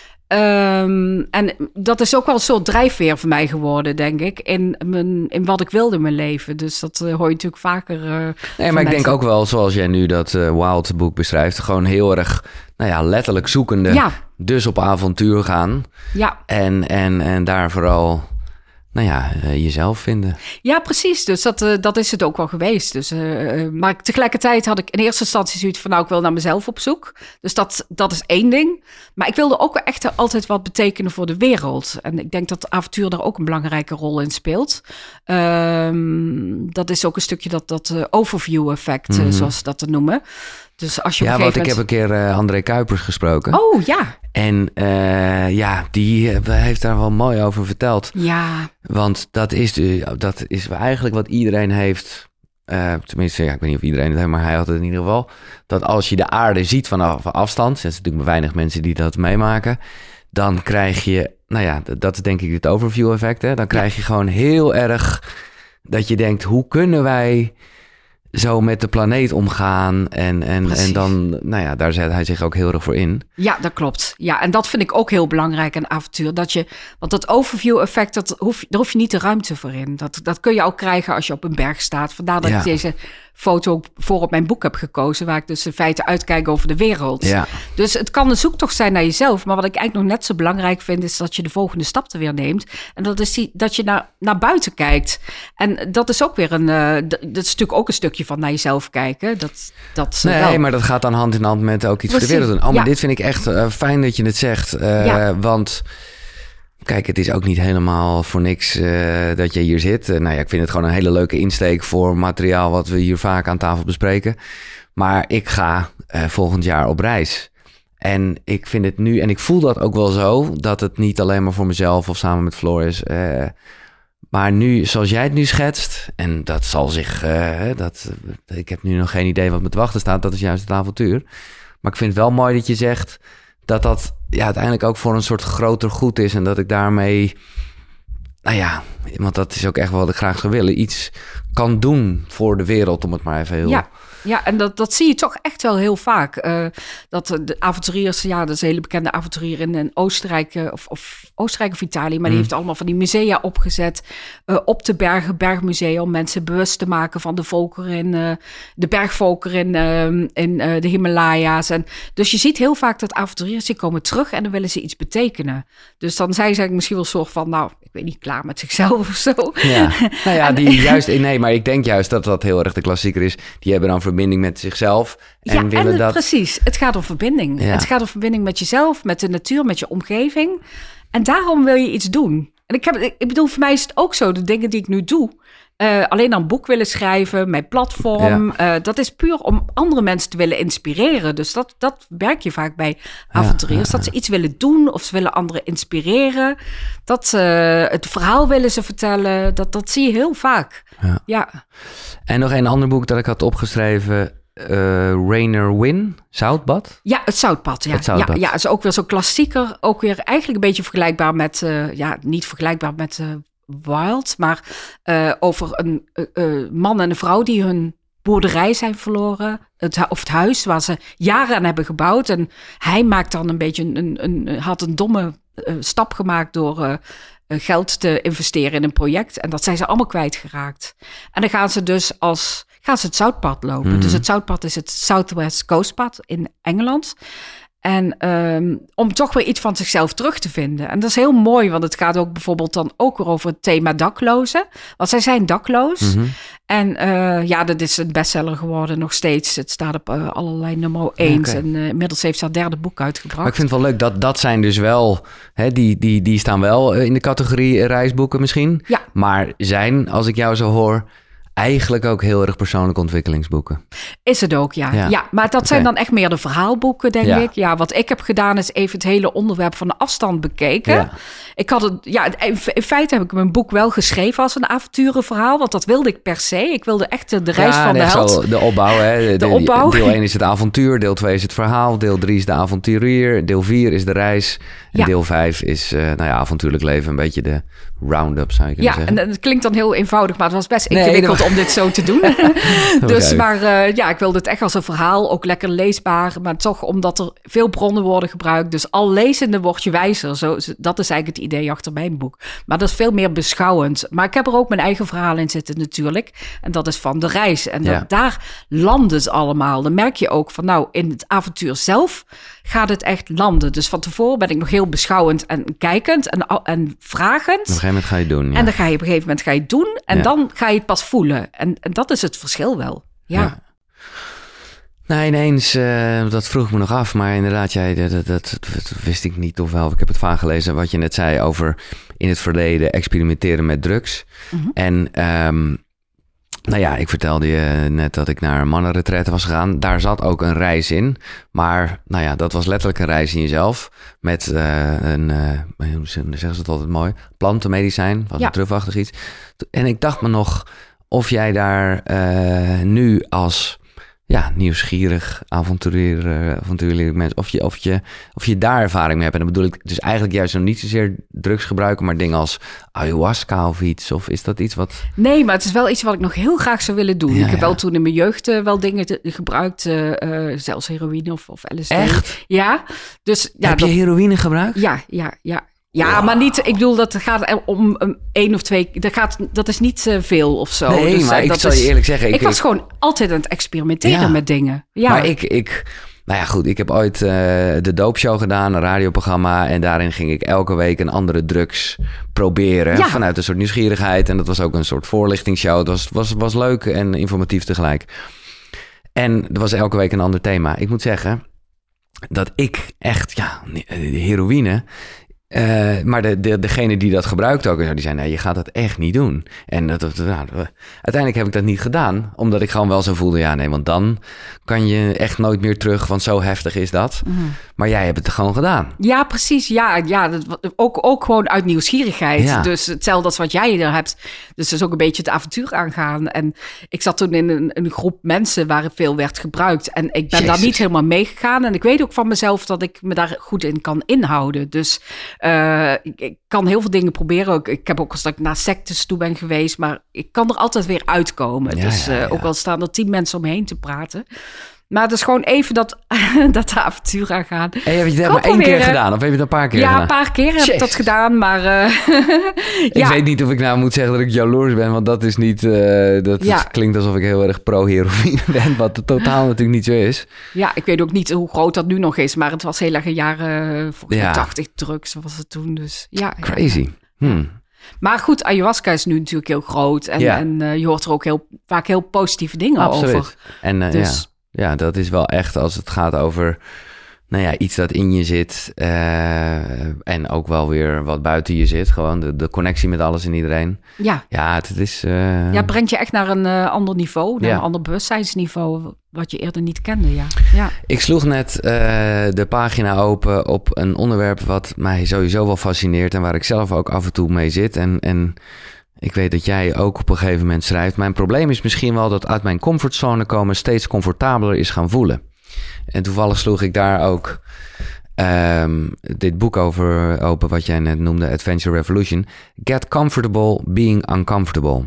Um, en dat is ook wel een soort drijfveer voor mij geworden, denk ik, in, mijn, in wat ik wilde in mijn leven. Dus dat uh, hoor je natuurlijk vaker. Uh, nee, maar ik mensen. denk ook wel, zoals jij nu dat uh, Wild boek beschrijft, gewoon heel erg, nou ja, letterlijk zoekende. Ja. Dus op avontuur gaan. Ja. En, en, en daar vooral, nou ja, uh, jezelf vinden. Ja, precies. Dus dat, uh, dat is het ook wel geweest. Dus, uh, maar tegelijkertijd had ik in eerste instantie zoiets van... nou, ik wil naar mezelf op zoek. Dus dat, dat is één ding. Maar ik wilde ook echt altijd wat betekenen voor de wereld. En ik denk dat avontuur daar ook een belangrijke rol in speelt. Um, dat is ook een stukje dat, dat uh, overview-effect, mm-hmm. uh, zoals ze dat te noemen. Dus als je ja, op een want gegeven ik moment... heb een keer uh, André Kuipers gesproken. Oh, ja. En uh, ja, die heeft daar wel mooi over verteld. Ja. Want dat is, dat is eigenlijk wat iedereen heeft. Uh, tenminste, ja, ik weet niet of iedereen het heeft, maar hij had het in ieder geval. Dat als je de aarde ziet vanaf afstand, er zijn natuurlijk maar weinig mensen die dat meemaken, dan krijg je, nou ja, dat is denk ik het overview effect. Hè? Dan krijg je gewoon heel erg dat je denkt, hoe kunnen wij zo met de planeet omgaan. En, en, en dan, nou ja, daar zet hij zich ook heel erg voor in. Ja, dat klopt. Ja, en dat vind ik ook heel belangrijk aan avontuur. Dat je, want dat overview effect, dat hoef, daar hoef je niet de ruimte voor in. Dat, dat kun je ook krijgen als je op een berg staat. Vandaar dat ja. ik deze foto voor op mijn boek heb gekozen, waar ik dus in feite uitkijk over de wereld. Ja. Dus het kan een zoektocht zijn naar jezelf. Maar wat ik eigenlijk nog net zo belangrijk vind, is dat je de volgende stap er weer neemt. En dat is die, dat je naar, naar buiten kijkt. En dat is ook weer een, uh, dat is natuurlijk ook een stukje van naar jezelf kijken. Dat, dat nee, wel. maar dat gaat dan hand in hand met ook iets Precies. voor de wereld doen. Oh, maar ja. dit vind ik echt uh, fijn dat je het zegt. Uh, ja. Want kijk, het is ook niet helemaal voor niks uh, dat je hier zit. Uh, nou ja, ik vind het gewoon een hele leuke insteek voor materiaal wat we hier vaak aan tafel bespreken. Maar ik ga uh, volgend jaar op reis. En ik vind het nu, en ik voel dat ook wel zo, dat het niet alleen maar voor mezelf of samen met Floor is. Uh, maar nu, zoals jij het nu schetst, en dat zal zich, uh, dat, uh, ik heb nu nog geen idee wat me te wachten staat, dat is juist het avontuur. Maar ik vind het wel mooi dat je zegt dat dat ja, uiteindelijk ook voor een soort groter goed is. En dat ik daarmee, nou ja, want dat is ook echt wel wat ik graag zou willen, iets kan doen voor de wereld, om het maar even heel... Ja. Ja, en dat, dat zie je toch echt wel heel vaak. Uh, dat de avonturiers, ja, dat is een hele bekende avonturier in, in Oostenrijk, uh, of, of Oostenrijk of Italië, maar mm. die heeft allemaal van die musea opgezet uh, op de bergen, bergmusea, om mensen bewust te maken van de volkeren in, uh, de bergvolkeren in, uh, in uh, de Himalaya's. En dus je ziet heel vaak dat avonturiers, die komen terug en dan willen ze iets betekenen. Dus dan zijn ze misschien wel een soort van, nou, ik weet niet, klaar met zichzelf of zo. Ja, nou ja, die juist, nee, maar ik denk juist dat dat heel erg de klassieker is. Die hebben dan verbinding met zichzelf. En ja, willen en dat... precies. Het gaat om verbinding. Ja. Het gaat om verbinding met jezelf, met de natuur, met je omgeving. En daarom wil je iets doen. En ik, heb, ik bedoel, voor mij is het ook zo, de dingen die ik nu doe. Uh, alleen dan een boek willen schrijven, mijn platform. Ja. Uh, dat is puur om andere mensen te willen inspireren. Dus dat, dat werk je vaak bij avonturiers. Ja, ja, ja. Dat ze iets willen doen of ze willen anderen inspireren. Dat ze het verhaal willen ze vertellen. Dat, dat zie je heel vaak. Ja. ja. En nog een ander boek dat ik had opgeschreven. Uh, Rainer Win, Zoutbad? Ja, het Zoutbad. Ja, het Zoutbad. Ja, ja, is ook weer zo'n klassieker. Ook weer eigenlijk een beetje vergelijkbaar met... Uh, ja, niet vergelijkbaar met... Uh, Wild, maar uh, over een uh, uh, man en een vrouw die hun boerderij zijn verloren. Het, of het huis waar ze jaren aan hebben gebouwd. En hij maakt dan een beetje een, een, een had een domme uh, stap gemaakt door uh, uh, geld te investeren in een project. En dat zijn ze allemaal kwijtgeraakt. En dan gaan ze dus als gaan ze het Zoutpad lopen. Mm. Dus het Zoutpad is het Southwest Coastpad in Engeland. En um, om toch weer iets van zichzelf terug te vinden. En dat is heel mooi, want het gaat ook bijvoorbeeld dan ook weer over het thema daklozen. Want zij zijn dakloos. Mm-hmm. En uh, ja, dat is een bestseller geworden nog steeds. Het staat op uh, allerlei nummer één. Okay. En uh, inmiddels heeft ze haar derde boek uitgebracht. Maar ik vind het wel leuk, dat, dat zijn dus wel... Hè, die, die, die staan wel in de categorie reisboeken misschien. Ja. Maar zijn, als ik jou zo hoor... eigenlijk ook heel erg persoonlijke ontwikkelingsboeken. Is het ook, ja. ja. ja maar dat okay. zijn dan echt meer de verhaalboeken, denk ja. ik. Ja, wat ik heb gedaan is even het hele onderwerp van de afstand bekeken. Ja. Ik had het, ja, in feite heb ik mijn boek wel geschreven als een avonturenverhaal, want dat wilde ik per se. Ik wilde echt de reis ja, van de held. Zo, de opbouw, hè. De, de opbouw. Deel één is het avontuur, deel twee is het verhaal, deel drie is de avonturier, deel vier is de reis en ja. deel vijf is, uh, nou ja, avontuurlijk leven, een beetje de round-up, zou je kunnen ja, zeggen. Ja, en het klinkt dan heel eenvoudig, maar het was best ingewikkeld nee, om dit zo te doen. Dus, maar uh, ja, ik wilde het echt als een verhaal, ook lekker leesbaar, maar toch omdat er veel bronnen worden gebruikt. Dus al lezende word je wijzer. Zo, dat is eigenlijk het idee achter mijn boek. Maar dat is veel meer beschouwend. Maar ik heb er ook mijn eigen verhaal in zitten natuurlijk. En dat is van de reis. En ja. dat, daar landt het allemaal. Dan merk je ook van, nou, in het avontuur zelf gaat het echt landen. Dus van tevoren ben ik nog heel beschouwend en kijkend en, en vragend. Op een gegeven moment ga je doen. Ja. En dan ga je op een gegeven moment ga je het doen. En ja. dan ga je het pas voelen. En, en dat is het verschil wel. Ja. ja. Nou, ineens, uh, dat vroeg me nog af, maar inderdaad, jij, dat, dat, dat, dat wist ik niet of wel. Ik heb het vaak gelezen wat je net zei over in het verleden experimenteren met drugs. Mm-hmm. En um, nou ja, ik vertelde je net dat ik naar een mannenretraite was gegaan. Daar zat ook een reis in, maar nou ja, dat was letterlijk een reis in jezelf. Met uh, een, uh, hoe zeggen ze het altijd mooi, plantenmedicijn, was ja. een trufachtig iets. En ik dacht me nog of jij daar uh, nu als... ja, nieuwsgierig, avonturier, avontuurlijk mensen. Of je, of, je, of je daar ervaring mee hebt. En dan bedoel ik dus eigenlijk juist zo niet zozeer drugs gebruiken, maar dingen als ayahuasca of iets. Of is dat iets wat... Nee, maar het is wel iets wat ik nog heel graag zou willen doen. Ja, ik heb ja. wel toen in mijn jeugd uh, wel dingen te, gebruikt. Uh, uh, zelfs heroïne of, of L S D. Echt? Ja. Dus, ja, heb dat... je heroïne gebruikt? Ja, ja, ja. Ja, wow. Maar niet, ik bedoel, dat gaat om um, één of twee, dat, gaat, dat is niet uh, veel of zo. Nee, dus, maar uh, ik zal je eerlijk zeggen. Ik, ik was ik, gewoon altijd aan het experimenteren ja, met dingen. Ja. Maar ik, ik, nou ja goed, ik heb ooit uh, de Doopshow gedaan, een radioprogramma. En daarin ging ik elke week een andere drugs proberen. Ja. Vanuit een soort nieuwsgierigheid. En dat was ook een soort voorlichtingsshow. Het was, was, was leuk en informatief tegelijk. En er was elke week een ander thema. Ik moet zeggen dat ik echt, ja, heroïne... Uh, maar de, de, degene die dat gebruikte ook, die zei, nee, je gaat dat echt niet doen. En dat, dat, nou, uiteindelijk heb ik dat niet gedaan, omdat ik gewoon wel zo voelde, ja, nee, want dan kan je echt nooit meer terug, want zo heftig is dat. Mm. Maar jij hebt het gewoon gedaan. Ja, precies. Ja, ja dat, ook, ook gewoon uit nieuwsgierigheid. Ja. Dus hetzelfde als wat jij er hebt. Dus dus ook een beetje het avontuur aangaan. En ik zat toen in een, een groep mensen waar veel werd gebruikt. En ik ben Jezus. daar niet helemaal meegegaan. En ik weet ook van mezelf dat ik me daar goed in kan inhouden. Dus uh, ik, ik kan heel veel dingen proberen. Ook, ik heb ook als ik naar sectes toe ben geweest. Maar ik kan er altijd weer uitkomen. Ja, dus uh, ja, ja. ook al staan er tien mensen omheen te praten. Maar het is gewoon even dat, dat avontuur aangaan. En heb je het maar één keer gedaan? Of heb je het een paar keer ja, gedaan? Ja, een paar keer heb ik dat gedaan, maar... Uh, ik ja. weet niet of ik nou moet zeggen dat ik jaloers ben, want dat is niet... Uh, dat ja. klinkt alsof ik heel erg pro-heroïne ben, wat het totaal natuurlijk niet zo is. Ja, ik weet ook niet hoe groot dat nu nog is, maar het was heel erg een jaren volgens mij ja. tachtig drugs was het toen. Dus ja. Crazy. Ja. Hmm. Maar goed, ayahuasca is nu natuurlijk heel groot en, ja. en uh, je hoort er ook heel, vaak heel positieve dingen Absoluut. over. En uh, dus... ja. Ja, dat is wel echt als het gaat over nou ja, iets dat in je zit uh, en ook wel weer wat buiten je zit. Gewoon de, de connectie met alles en iedereen. Ja. Ja, het, het is... Uh... Ja, het brengt je echt naar een uh, ander niveau, naar ja. een ander bewustzijnsniveau, wat je eerder niet kende, ja. ja. Ik sloeg net uh, de pagina open op een onderwerp wat mij sowieso wel fascineert en waar ik zelf ook af en toe mee zit. En... en ik weet dat jij ook op een gegeven moment schrijft. Mijn probleem is misschien wel dat uit mijn comfortzone komen steeds comfortabeler is gaan voelen. En toevallig sloeg ik daar ook um, dit boek over open wat jij net noemde, Adventure Revolution. Get comfortable being uncomfortable.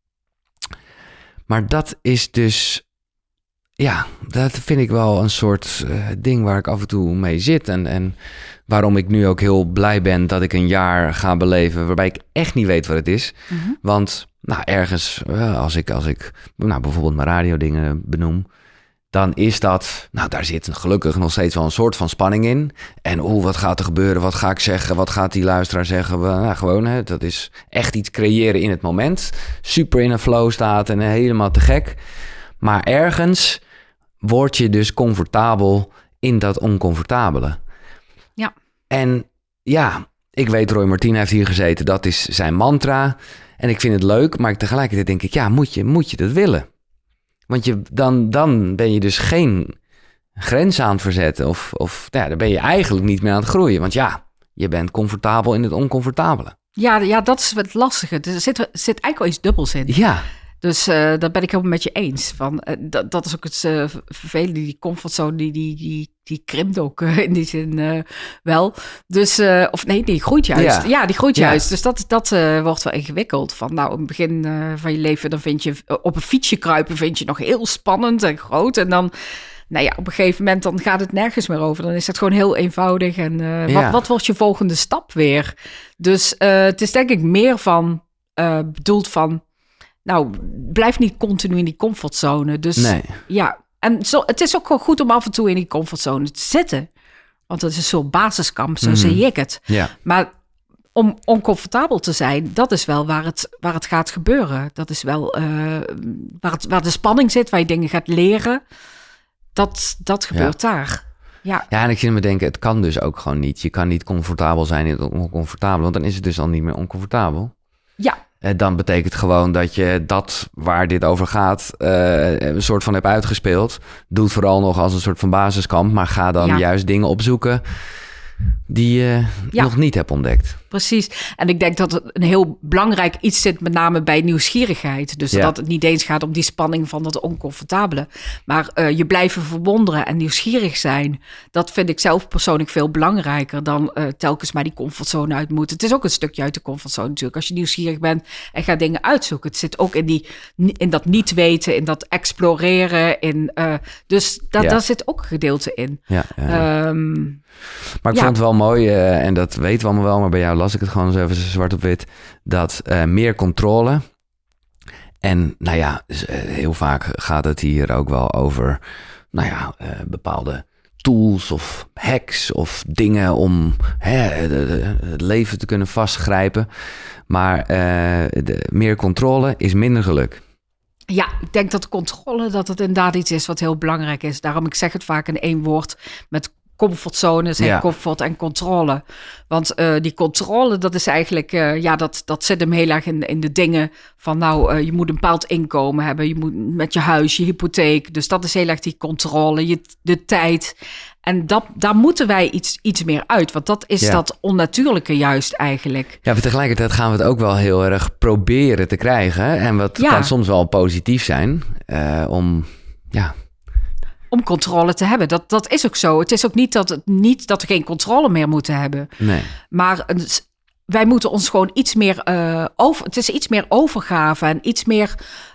Maar dat is dus, ja, dat vind ik wel een soort uh, ding waar ik af en toe mee zit. En, en waarom ik nu ook heel blij ben dat ik een jaar ga beleven waarbij ik echt niet weet wat het is. Mm-hmm. Want nou, ergens, als ik, als ik nou, bijvoorbeeld mijn radiodingen benoem, dan is dat, nou daar zit gelukkig nog steeds wel een soort van spanning in. En oh, wat gaat er gebeuren? Wat ga ik zeggen? Wat gaat die luisteraar zeggen? Nou, gewoon, hè, dat is echt iets creëren in het moment. Super in een flow staat en helemaal te gek. Maar ergens word je dus comfortabel in dat oncomfortabele. Ja. En ja, ik weet, Roy Martin heeft hier gezeten. Dat is zijn mantra. En ik vind het leuk, maar tegelijkertijd denk ik, ja, moet je, moet je dat willen? Want je, dan, dan ben je dus geen grens aan het verzetten. Of, of ja, dan ben je eigenlijk niet meer aan het groeien. Want ja, je bent comfortabel in het oncomfortabele. Ja, ja, dat is het lastige. Er zit, er zit eigenlijk wel iets dubbels in. Ja. Dus uh, dat ben ik helemaal met je eens. Van, uh, dat, dat is ook het uh, vervelende. Die comfortzone, die, die, die, die krimpt ook uh, in die zin uh, wel. Dus, uh, of nee, die groeit juist. Ja, ja die groeit ja. juist. Dus dat, dat uh, wordt wel ingewikkeld. Van nou, in het begin uh, van je leven, dan vind je uh, op een fietsje kruipen, vind je nog heel spannend en groot. En dan, nou ja, op een gegeven moment, dan gaat het nergens meer over. Dan is het gewoon heel eenvoudig. En uh, ja. wat, wat wordt je volgende stap weer? Dus uh, het is denk ik meer van, uh, bedoeld van, nou, blijf niet continu in die comfortzone. Dus nee. ja, en zo, het is ook wel goed om af en toe in die comfortzone te zitten. Want het is een soort basiskamp, zo mm. zie ik het. Ja. Maar om oncomfortabel te zijn, dat is wel waar het, waar het gaat gebeuren. Dat is wel uh, waar, het, waar de spanning zit, waar je dingen gaat leren. Dat, dat gebeurt ja. daar. Ja. ja, en ik zit me denken, het kan dus ook gewoon niet. Je kan niet comfortabel zijn in het oncomfortabele, want dan is het dus al niet meer oncomfortabel. Ja. Dan betekent gewoon dat je dat waar dit over gaat uh, een soort van hebt uitgespeeld. Doe het vooral nog als een soort van basiskamp, maar ga dan ja. juist dingen opzoeken die je ja. nog niet hebt ontdekt. Precies. En ik denk dat het een heel belangrijk iets zit, met name bij nieuwsgierigheid. Dus ja. dat het niet eens gaat om die spanning van dat oncomfortabele. Maar uh, je blijven verwonderen en nieuwsgierig zijn. Dat vind ik zelf persoonlijk veel belangrijker dan uh, telkens maar die comfortzone uit moeten. Het is ook een stukje uit de comfortzone natuurlijk. Als je nieuwsgierig bent en gaat dingen uitzoeken. Het zit ook in, die, in dat niet weten, in dat exploreren. In, uh, dus da- ja. daar zit ook een gedeelte in. Ja, ja. Um, maar ik ja. vond het wel mooi, uh, en dat weten we allemaal wel, maar bij jou las ik het gewoon eens even zwart op wit, dat uh, meer controle. En nou ja, dus, uh, heel vaak gaat het hier ook wel over, nou ja, uh, bepaalde tools of hacks of dingen om hè, de, de, het leven te kunnen vastgrijpen. Maar uh, de, meer controle is minder geluk. Ja, ik denk dat controle, dat het inderdaad iets is wat heel belangrijk is. Daarom, ik zeg het vaak in één woord, met comfortzone zijn, Ja. comfort en controle. Want uh, die controle, dat is eigenlijk, uh, ja, dat, dat zit hem heel erg in, in de dingen van, nou, uh, je moet een bepaald inkomen hebben, je moet met je huis, je hypotheek. Dus dat is heel erg die controle, je, de tijd. En dat, daar moeten wij iets, iets meer uit, want dat is Ja. dat onnatuurlijke juist eigenlijk. Ja, maar tegelijkertijd gaan we het ook wel heel erg proberen te krijgen. Hè? En wat Ja. kan soms wel positief zijn uh, om, ja... Om controle te hebben. Dat, dat is ook zo. Het is ook niet dat, het, niet dat we geen controle meer moeten hebben. Nee. Maar een, wij moeten ons gewoon iets meer uh, over... Het is iets meer overgave en iets meer...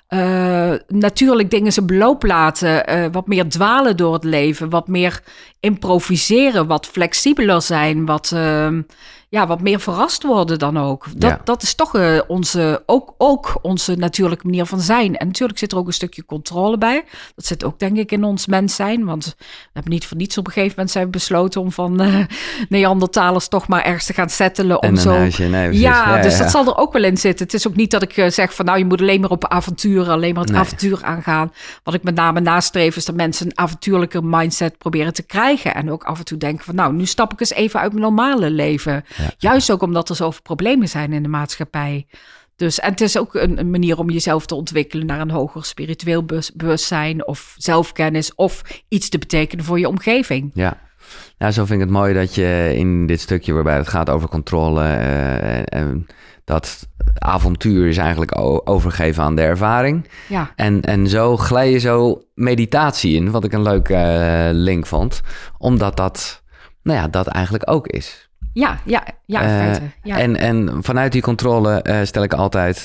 Uh, natuurlijk dingen ze beloop laten. Uh, wat meer dwalen door het leven. Wat meer improviseren. Wat flexibeler zijn. Wat... Uh, Ja, wat meer verrast worden dan ook. Dat, Ja. dat is toch uh, onze, ook, ook onze natuurlijke manier van zijn. En natuurlijk zit er ook een stukje controle bij. Dat zit ook denk ik in ons mens zijn. Want we hebben niet voor niets op een gegeven moment zijn we besloten... om van uh, Neandertalers toch maar ergens te gaan settelen. Om En een zo... huisje, nee, precies. ja, Ja, dus ja, dat ja. zal er ook wel in zitten. Het is ook niet dat ik uh, zeg van... nou, je moet alleen maar op avonturen, alleen maar het Nee. avontuur aangaan. Wat ik met name nastreef is dat mensen een avontuurlijke mindset proberen te krijgen. En ook af en toe denken van... nou, nu stap ik eens even uit mijn normale leven. Ja. Juist ook omdat er zoveel problemen zijn in de maatschappij. Dus, en het is ook een, een manier om jezelf te ontwikkelen naar een hoger spiritueel bewust- bewustzijn of zelfkennis of iets te betekenen voor je omgeving. Ja. Nou, zo vind ik het mooi dat je in dit stukje waarbij het gaat over controle... Uh, en dat avontuur is eigenlijk o- overgeven aan de ervaring. Ja. En, en zo glij je zo meditatie in, wat ik een leuke uh, link vond. Omdat dat, nou ja, dat eigenlijk ook is. Ja, ja, ja, in Uh, feite. Ja. En, en vanuit die controle uh, stel ik altijd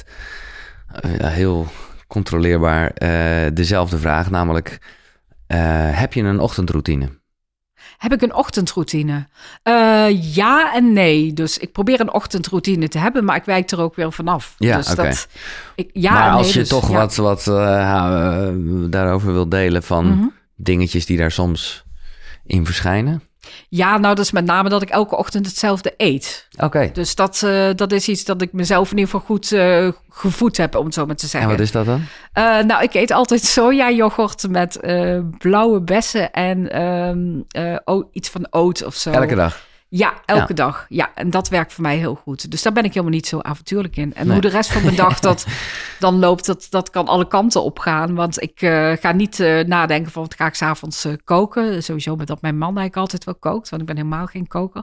uh, heel controleerbaar uh, dezelfde vraag. Namelijk, uh, heb je een ochtendroutine? Heb ik een ochtendroutine? Uh, ja en nee. Dus ik probeer een ochtendroutine te hebben, maar ik wijk er ook weer vanaf. Ja, dus oké. dat, ik, ja maar en als nee, je dus, toch ja. wat, wat uh, uh, daarover wilt delen van Mm-hmm. dingetjes die daar soms in verschijnen. Ja, nou, dat is met name dat ik elke ochtend hetzelfde eet. Oké. Okay. Dus dat, uh, dat is iets dat ik mezelf in ieder geval goed uh, gevoed heb, om het zo maar te zeggen. En wat is dat dan? Uh, nou, ik eet altijd sojayoghurt met uh, blauwe bessen en um, uh, o- iets van oat of zo. Elke dag? Ja, elke ja. dag. Ja, en dat werkt voor mij heel goed. Dus daar ben ik helemaal niet zo avontuurlijk in. En nee. hoe de rest van mijn dag dat dan loopt, dat, dat kan alle kanten op gaan. Want ik uh, ga niet uh, nadenken van wat ga ik 's avonds uh, koken. Sowieso met dat mijn man eigenlijk altijd wel kookt, want ik ben helemaal geen koker.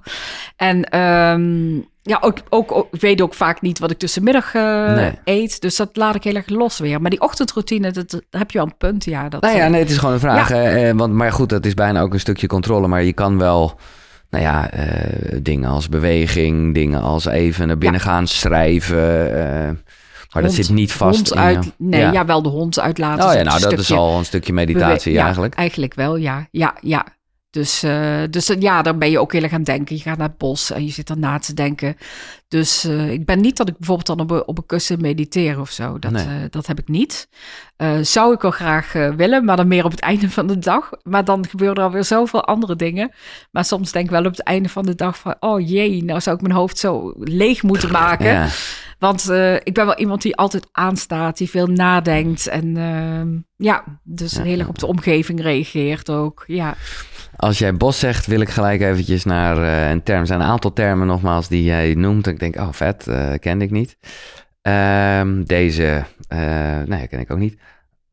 En um, ja, ook, ook, ook, ik weet ook vaak niet wat ik tussenmiddag uh, nee. eet. Dus dat laat ik heel erg los weer. Maar die ochtendroutine, dat, dat heb je wel een punt. Ja, dat, nou ja, nee, het is gewoon een vraag. Ja. Eh, want, maar goed, dat is bijna ook een stukje controle. Maar je kan wel... Nou ja, uh, dingen als beweging, dingen als even naar binnen ja. gaan, schrijven. Uh, maar hond, dat zit niet vast hond in uit, je... Nee, ja. ja, wel de hond uitlaten. Oh ja, nou dat is al een stukje meditatie bewe- ja, eigenlijk. Eigenlijk wel, ja. Ja, ja. Dus, uh, dus ja, daar ben je ook heel erg aan het denken. Je gaat naar het bos en je zit er na te denken. Dus uh, ik ben niet dat ik bijvoorbeeld dan op een, op een kussen mediteer of zo. Dat, nee. uh, dat heb ik niet. Uh, zou ik wel graag uh, willen, maar dan meer op het einde van de dag. Maar dan gebeuren er alweer zoveel andere dingen. Maar soms denk ik wel op het einde van de dag van... oh jee, nou zou ik mijn hoofd zo leeg moeten maken. Ja. Want uh, ik ben wel iemand die altijd aanstaat, die veel nadenkt. En uh, ja, dus ja. heel erg op de omgeving reageert ook, ja. Als jij bos zegt, wil ik gelijk eventjes naar uh, een term. Er zijn een aantal termen nogmaals die jij noemt. En ik denk, oh vet, uh, kende ik niet. Uh, deze, uh, nee, ken ik ook niet.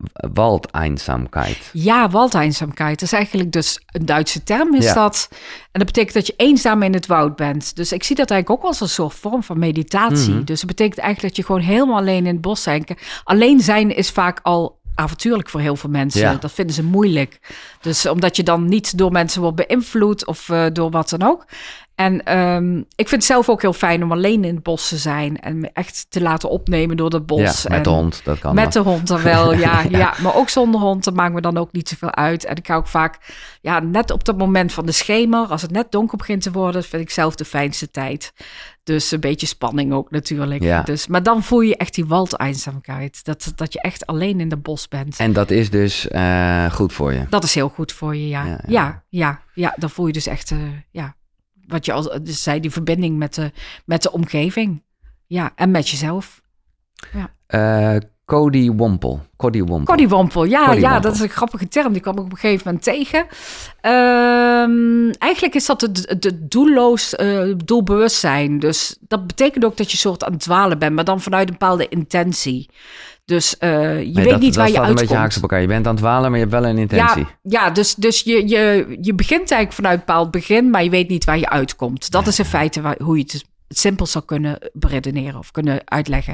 Waldeinsamkeit. Ja, Waldeinsamkeit. Dat is eigenlijk dus een Duitse term is ja. dat. En dat betekent dat je eenzaam in het woud bent. Dus ik zie dat eigenlijk ook als een soort vorm van meditatie. Mm-hmm. Dus dat betekent eigenlijk dat je gewoon helemaal alleen in het bos zijn. Alleen zijn is vaak al avontuurlijk voor heel veel mensen. Ja. Dat vinden ze moeilijk. Dus omdat je dan niet door mensen wordt beïnvloed of uh, door wat dan ook. En um, ik vind het zelf ook heel fijn om alleen in het bos te zijn en me echt te laten opnemen door dat bos. Ja, met en de hond, dat kan Met wel. de hond dan wel, ja, ja. ja. Maar ook zonder hond, dat maakt me dan ook niet zoveel uit. En ik ga ook vaak, ja, net op dat moment van de schemer, als het net donker begint te worden, vind ik zelf de fijnste tijd. Dus een beetje spanning ook natuurlijk. Ja. Dus, maar dan voel je echt die Waldeinsamkeit. Dat, dat je echt alleen in het bos bent. En dat is dus uh, goed voor je? Dat is heel goed voor je, ja. Ja, ja, ja. ja, ja dan voel je dus echt, uh, ja... Wat je al dus zei, die verbinding met de, met de omgeving. Ja, en met jezelf. Ja. Uh, Cody Wompel. Cody Wompel. Cody Wompel, ja, Cody ja Wompel. Dat is een grappige term. Die kwam ik op een gegeven moment tegen. Um, eigenlijk is dat de, de doelloos, uh, doelbewustzijn. Dus dat betekent ook dat je soort aan het dwalen bent, maar dan vanuit een bepaalde intentie. Dus uh, je nee, weet dat, niet dat waar je staat uitkomt. een beetje haaks op elkaar. Je bent aan het dwalen, maar je hebt wel een intentie. Ja, ja dus, dus je, je, je begint eigenlijk vanuit een bepaald begin, maar je weet niet waar je uitkomt. Dat is in feite waar, hoe je het, het simpel zou kunnen beredeneren of kunnen uitleggen.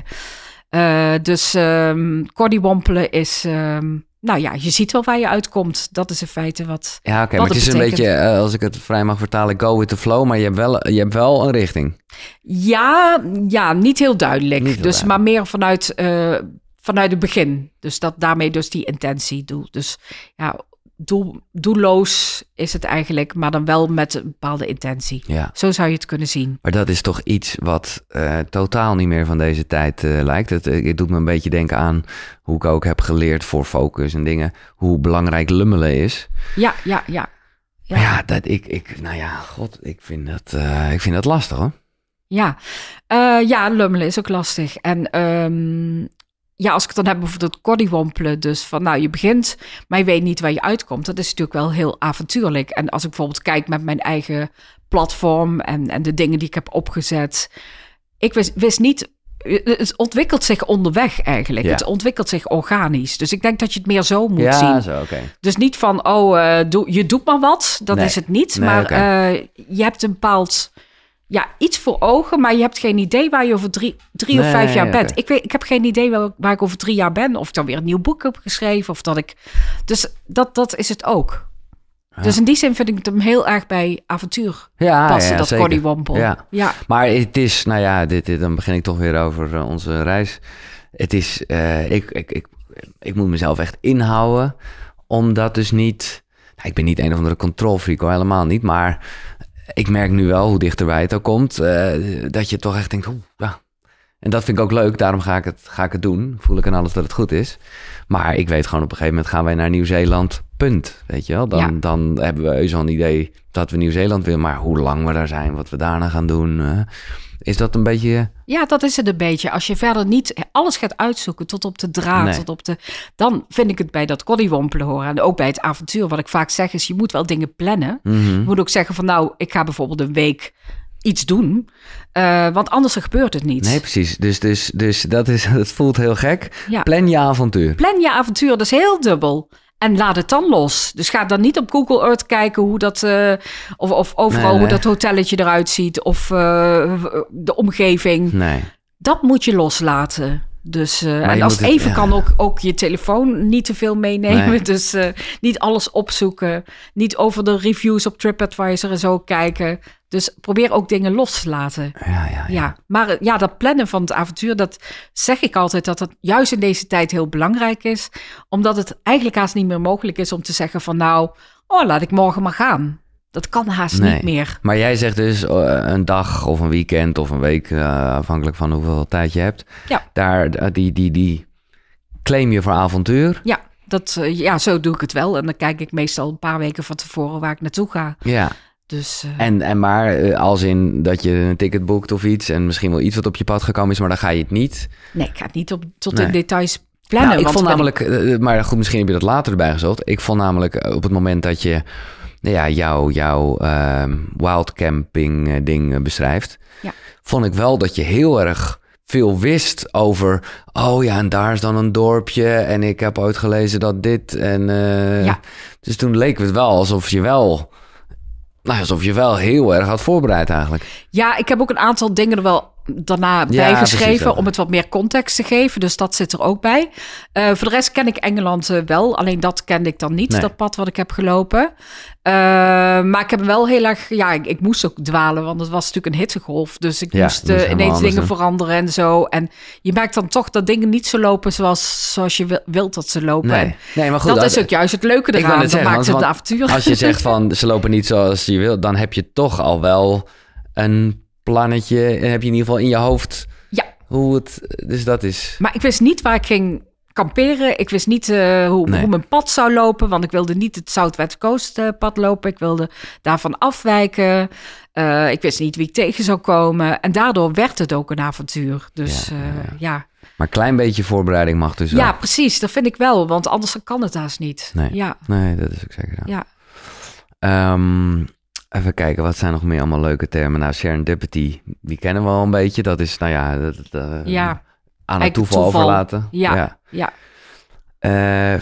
Uh, dus um, kordywompelen is... Um, nou ja, je ziet wel waar je uitkomt. Dat is in feite wat Ja, oké, okay, wat maar het, het is betekent. een beetje, uh, als ik het vrij mag vertalen, go with the flow, maar je hebt wel, je hebt wel een richting. Ja, ja niet heel duidelijk. Niet heel dus duidelijk. maar meer vanuit, uh, vanuit het begin. Dus dat daarmee dus die intentie doel. Dus ja, doel, doelloos is het eigenlijk, maar dan wel met een bepaalde intentie. Ja. Zo zou je het kunnen zien. Maar dat is toch iets wat uh, totaal niet meer van deze tijd uh, lijkt. Het, het doet me een beetje denken aan hoe ik ook heb geleerd voor focus en dingen, hoe belangrijk lummelen is. Ja, ja, ja. Ja, maar ja dat ik, ik, nou ja, god, ik vind dat, uh, ik vind dat lastig hoor. Ja, uh, ja, lummelen is ook lastig. En um, ja, als ik het dan heb over dat kordywompelen, dus van nou, je begint, maar je weet niet waar je uitkomt. Dat is natuurlijk wel heel avontuurlijk. En als ik bijvoorbeeld kijk met mijn eigen platform en, en de dingen die ik heb opgezet. Ik wist, wist niet, het ontwikkelt zich onderweg eigenlijk. Ja. Het ontwikkelt zich organisch. Dus ik denk dat je het meer zo moet ja, zien. Ja, zo, oké. Okay. Dus niet van, oh, uh, doe, je doet maar wat. Dat nee. is het niet. Nee, maar okay. uh, je hebt een bepaald... Ja, iets voor ogen, maar je hebt geen idee waar je over drie, drie nee, of vijf jaar okay. bent. Ik, weet, ik heb geen idee waar, waar ik over drie jaar ben. Of ik dan weer een nieuw boek heb geschreven. Of dat ik. Dus dat, dat is het ook. Ja. Dus in die zin vind ik het hem heel erg bij avontuur ja, passen, ja, dat kordywompel. Ja. ja. Maar het is, nou ja, dit, dit, dan begin ik toch weer over uh, onze reis. Het is, uh, ik, ik, ik, ik moet mezelf echt inhouden, omdat dus niet... Nou, ik ben niet een of andere controlfreak, hoor, helemaal niet, maar... Ik merk nu wel, hoe dichterbij het ook komt, uh, dat je toch echt denkt, oeh, ja. En dat vind ik ook leuk, daarom ga ik, het, ga ik het doen. Voel ik aan alles dat het goed is. Maar ik weet gewoon, op een gegeven moment gaan wij naar Nieuw-Zeeland, punt. Weet je wel, dan, ja. dan hebben we heus al een idee dat we Nieuw-Zeeland willen. Maar hoe lang we daar zijn, wat we daarna gaan doen, uh, is dat een beetje... Ja, dat is het een beetje. Als je verder niet alles gaat uitzoeken tot op de draad, nee. tot op de... dan vind ik het bij dat kordywompelen horen. En ook bij het avontuur. Wat ik vaak zeg is, je moet wel dingen plannen. Mm-hmm. Je moet ook zeggen van nou, ik ga bijvoorbeeld een week iets doen. Uh, want anders gebeurt het niet. Nee, precies. Dus, dus, dus dat, is, dat voelt heel gek. Ja. Plan je avontuur. Plan je avontuur, dat is heel dubbel. En laat het dan los. Dus ga dan niet op Google Earth kijken hoe dat, uh, of, of overal nee, nee. hoe dat hotelletje eruit ziet. Of uh, de omgeving. Nee. Dat moet je loslaten. Dus, uh, en als het even het, ja. kan ook, ook je telefoon niet te veel meenemen. Nee. Dus uh, niet alles opzoeken. Niet over de reviews op TripAdvisor en zo kijken. Dus probeer ook dingen los te laten. Ja, ja, ja. ja, maar ja, dat plannen van het avontuur, dat zeg ik altijd dat dat juist in deze tijd heel belangrijk is. Omdat het eigenlijk haast niet meer mogelijk is om te zeggen van nou, oh, laat ik morgen maar gaan. Dat kan haast nee. niet meer. Maar jij zegt dus uh, een dag of een weekend of een week, uh, afhankelijk van hoeveel tijd je hebt. Ja. Daar, uh, die, die, die claim je voor avontuur. Ja, dat, uh, ja, zo doe ik het wel. En dan kijk ik meestal een paar weken van tevoren waar ik naartoe ga. Ja. Dus, uh... en, en maar uh, als in dat je een ticket boekt of iets en misschien wel iets wat op je pad gekomen is, maar dan ga je het niet. Nee, ik ga het niet op, tot nee. in details plannen. Nou, ik want vond namelijk, ik... uh, maar goed, misschien heb je dat later erbij gezocht. Ik vond namelijk uh, op het moment dat je ja, jouw jouw uh, wildcamping uh, ding uh, beschrijft, ja. vond ik wel dat je heel erg veel wist over, oh ja, en daar is dan een dorpje en ik heb ooit gelezen dat dit en uh, ja. dus toen leek het wel alsof je wel, nou, alsof je wel heel erg had voorbereid eigenlijk. Ja, ik heb ook een aantal dingen er wel daarna ja, bijgeschreven precies, om het wat meer context te geven. Dus dat zit er ook bij. Uh, voor de rest ken ik Engeland uh, wel. Alleen dat kende ik dan niet, nee. dat pad wat ik heb gelopen. Uh, maar ik heb hem wel heel erg... Ja, ik, ik moest ook dwalen, want het was natuurlijk een hittegolf. Dus ik ja, moest uh, ineens dingen doen. veranderen en zo. En je merkt dan toch dat dingen niet zo lopen zoals, zoals je wil, wilt dat ze lopen. Nee, nee maar goed. Dat als, is ook juist het leuke eraan. Dat zeggen, maakt want, het avontuur. Als je zegt van ze lopen niet zoals je wilt, dan heb je toch al wel een plannetje. En heb je in ieder geval in je hoofd... Ja. Hoe het, dus dat is... Maar ik wist niet waar ik ging kamperen. Ik wist niet uh, hoe, nee. hoe mijn pad zou lopen. Want ik wilde niet het Southwest Coast uh, pad lopen. Ik wilde daarvan afwijken. Uh, ik wist niet wie ik tegen zou komen. En daardoor werd het ook een avontuur. Dus ja. Uh, ja. ja. Maar een klein beetje voorbereiding mag dus wel. Ja, precies. Dat vind ik wel. Want anders kan het haast niet. Nee, ja. nee dat is ook zeker zo. Ja. Um, Even kijken, wat zijn nog meer allemaal leuke termen? Nou, serendipity, die kennen we al een beetje. Dat is, nou ja, dat, dat, Ja, aan het toeval, toeval. overlaten. Ja, ja. ja. Uh,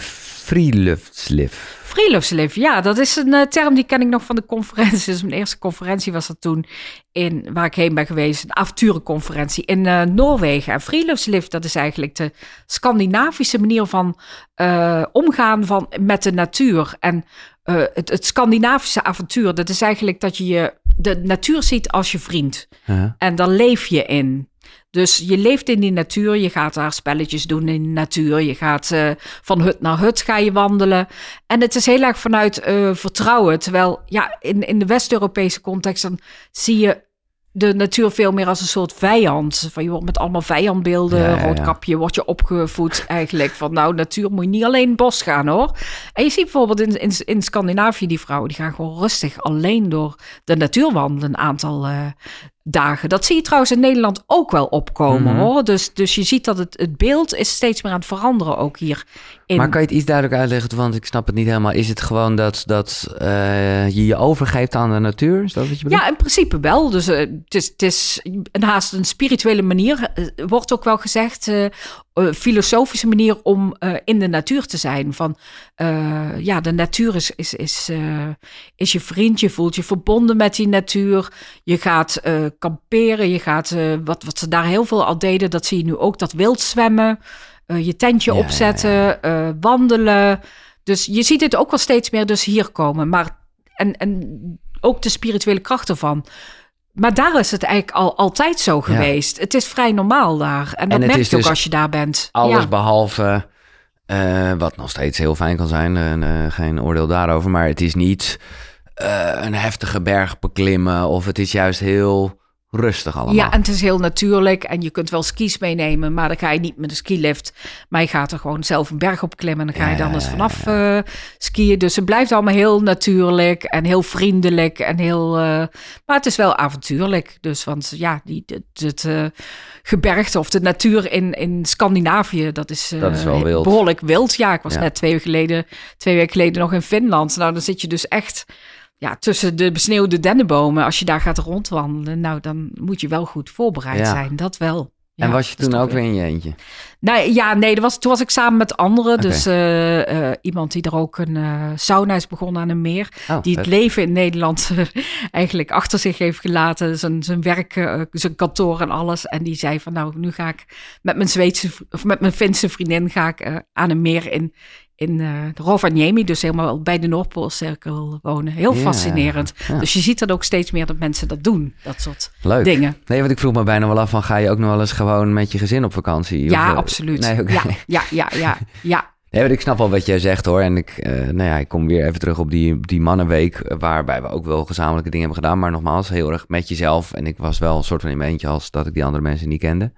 Friluftsliv. Friluftsliv, ja, dat is een uh, term die ken ik nog van de conferentie. Dus mijn eerste conferentie was dat toen in, waar ik heen ben geweest, een avonturenconferentie in uh, Noorwegen. En Friluftsliv, dat is eigenlijk de Scandinavische manier van uh, omgaan van, met de natuur. En uh, het, het Scandinavische avontuur, dat is eigenlijk dat je de natuur ziet als je vriend. Uh-huh. En daar leef je in. Dus je leeft in die natuur, je gaat daar spelletjes doen in de natuur. Je gaat uh, van hut naar hut ga je wandelen. En het is heel erg vanuit uh, vertrouwen. Terwijl ja, in, in de West-Europese context dan zie je de natuur veel meer als een soort vijand. Van, je wordt met allemaal vijandbeelden, ja, ja, ja. roodkapje, word je opgevoed eigenlijk. Van nou, natuur moet je niet alleen in het bos gaan hoor. En je ziet bijvoorbeeld in, in, in Scandinavië die vrouwen, die gaan gewoon rustig alleen door de natuur wandelen een aantal uh, dagen. Dat zie je trouwens in Nederland ook wel opkomen mm-hmm. hoor. Dus, dus je ziet dat het, het beeld is steeds meer aan het veranderen ook hier. In... Maar kan je het iets duidelijk uitleggen, want ik snap het niet helemaal. Is het gewoon dat, dat uh, je je overgeeft aan de natuur? Is dat wat je bedoelt? Ja, in principe wel. Dus uh, het, is, het is een haast een spirituele manier, uh, wordt ook wel gezegd. Uh, uh, filosofische manier om uh, in de natuur te zijn. Van uh, ja, de natuur is, is, is, uh, is je vriend. Je voelt je verbonden met die natuur. Je gaat uh, kamperen. Je gaat, uh, wat, wat ze daar heel veel al deden, dat zie je nu ook, dat wild zwemmen. Uh, je tentje ja, opzetten, ja, ja. Uh, wandelen. Dus je ziet het ook wel steeds meer dus hier komen. Maar, en, en ook de spirituele kracht ervan. Maar daar is het eigenlijk al altijd zo geweest. Ja. Het is vrij normaal daar. En dat en merk je ook dus als je daar bent. Alles ja. behalve, uh, wat nog steeds heel fijn kan zijn. Uh, uh, geen oordeel daarover. Maar het is niet uh, een heftige berg beklimmen. Of het is juist heel rustig allemaal. Ja, en het is heel natuurlijk. En je kunt wel skis meenemen, maar dan ga je niet met een skilift. Maar je gaat er gewoon zelf een berg op klimmen. En dan ga je dan eens vanaf uh, skiën. Dus het blijft allemaal heel natuurlijk en heel vriendelijk. En heel, uh, maar het is wel avontuurlijk. Dus, want ja, die, het, het uh, gebergte of de natuur in, in Scandinavië, dat is, uh, dat is wel wild. Behoorlijk wild. Ja, ik was ja. net twee weken geleden, twee weken geleden nog in Finland. Nou, dan zit je dus echt... Ja, tussen de besneeuwde dennenbomen, als je daar gaat rondwandelen, nou, dan moet je wel goed voorbereid ja. zijn. Dat wel. Ja, en was je toen ook weer in je eentje? Nou, ja, nee, dat was, toen was ik samen met anderen. Okay. Dus uh, uh, iemand die er ook een uh, sauna is begonnen aan een meer. Oh, die het vet. leven in Nederland uh, eigenlijk achter zich heeft gelaten. Zijn, zijn werk, uh, zijn kantoor en alles. En die zei van, nou, nu ga ik met mijn Zweedse, of met mijn Finse vriendin ga ik uh, aan een meer in... in uh, Rovaniemi, dus helemaal bij de Noordpoolcirkel wonen. Heel yeah, fascinerend. Ja. Dus je ziet dat ook steeds meer dat mensen dat doen. Dat soort Leuk. dingen. Nee, want ik vroeg me bijna wel af van... ga je ook nog wel eens gewoon met je gezin op vakantie? Ja, of, absoluut. Nee, okay. ja, ja, ja, ja, ja. Nee, want ik snap wel wat jij zegt hoor. En ik, uh, nou ja, ik kom weer even terug op die, die mannenweek... waarbij we ook wel gezamenlijke dingen hebben gedaan. Maar nogmaals, heel erg met jezelf. En ik was wel een soort van in mijn eentje... als dat ik die andere mensen niet kende.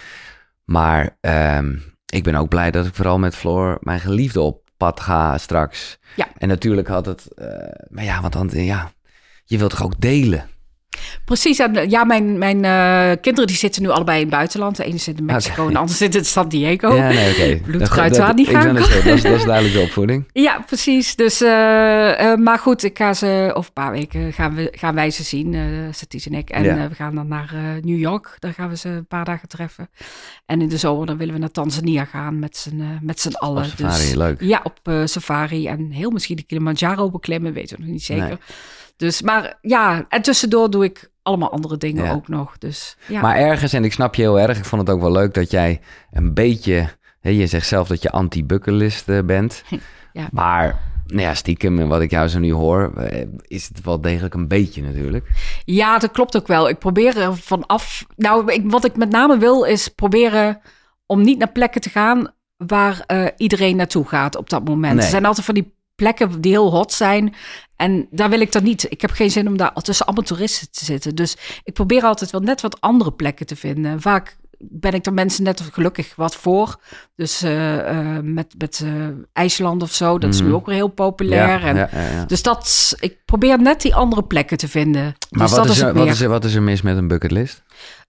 Maar um, ik ben ook blij dat ik vooral met Floor... mijn geliefde op pad ga straks. Ja. En natuurlijk had het... Uh, maar ja, want dan... Ja, je wilt toch ook delen? Precies. En, ja, mijn, mijn uh, kinderen die zitten nu allebei in het buitenland. De ene zit in Mexico okay. en de andere zit in San Diego. Ja, nee, oké. Okay. Bloedkruid niet gaan. Dat, dat, is, dat is duidelijk de opvoeding. Ja, precies. Dus, uh, uh, maar goed, ik ga ze... Over een paar weken gaan, we, gaan wij ze zien, uh, Satis en ik. En ja. uh, we gaan dan naar uh, New York. Daar gaan we ze een paar dagen treffen. En in de zomer dan willen we naar Tanzania gaan met z'n, uh, met z'n allen. Op safari, dus, leuk. Ja, op uh, safari. En heel misschien de Kilimanjaro beklimmen, weten we nog niet zeker. Nee. Dus, maar ja, en tussendoor doe ik allemaal andere dingen ja. ook nog. Dus, ja. Maar ergens, en ik snap je heel erg, ik vond het ook wel leuk dat jij een beetje... Hè, je zegt zelf dat je anti-bucketlist uh, bent. Ja. Maar nou ja, stiekem, wat ik jou zo nu hoor, is het wel degelijk een beetje natuurlijk. Ja, dat klopt ook wel. Ik probeer er vanaf... Nou, ik, wat ik met name wil is proberen om niet naar plekken te gaan waar uh, iedereen naartoe gaat op dat moment. Nee. Er zijn altijd van die plekken die heel hot zijn. En daar wil ik dan niet. Ik heb geen zin om daar tussen allemaal toeristen te zitten. Dus ik probeer altijd wel net wat andere plekken te vinden. Vaak ben ik er mensen net gelukkig wat voor. Dus uh, uh, met, met uh, IJsland of zo. Dat is mm. nu ook weer heel populair. Ja, en ja, ja, ja. Dus dat, ik probeer net die andere plekken te vinden. Maar dus wat, dat is er, is wat, is er, wat is er mis met een bucketlist?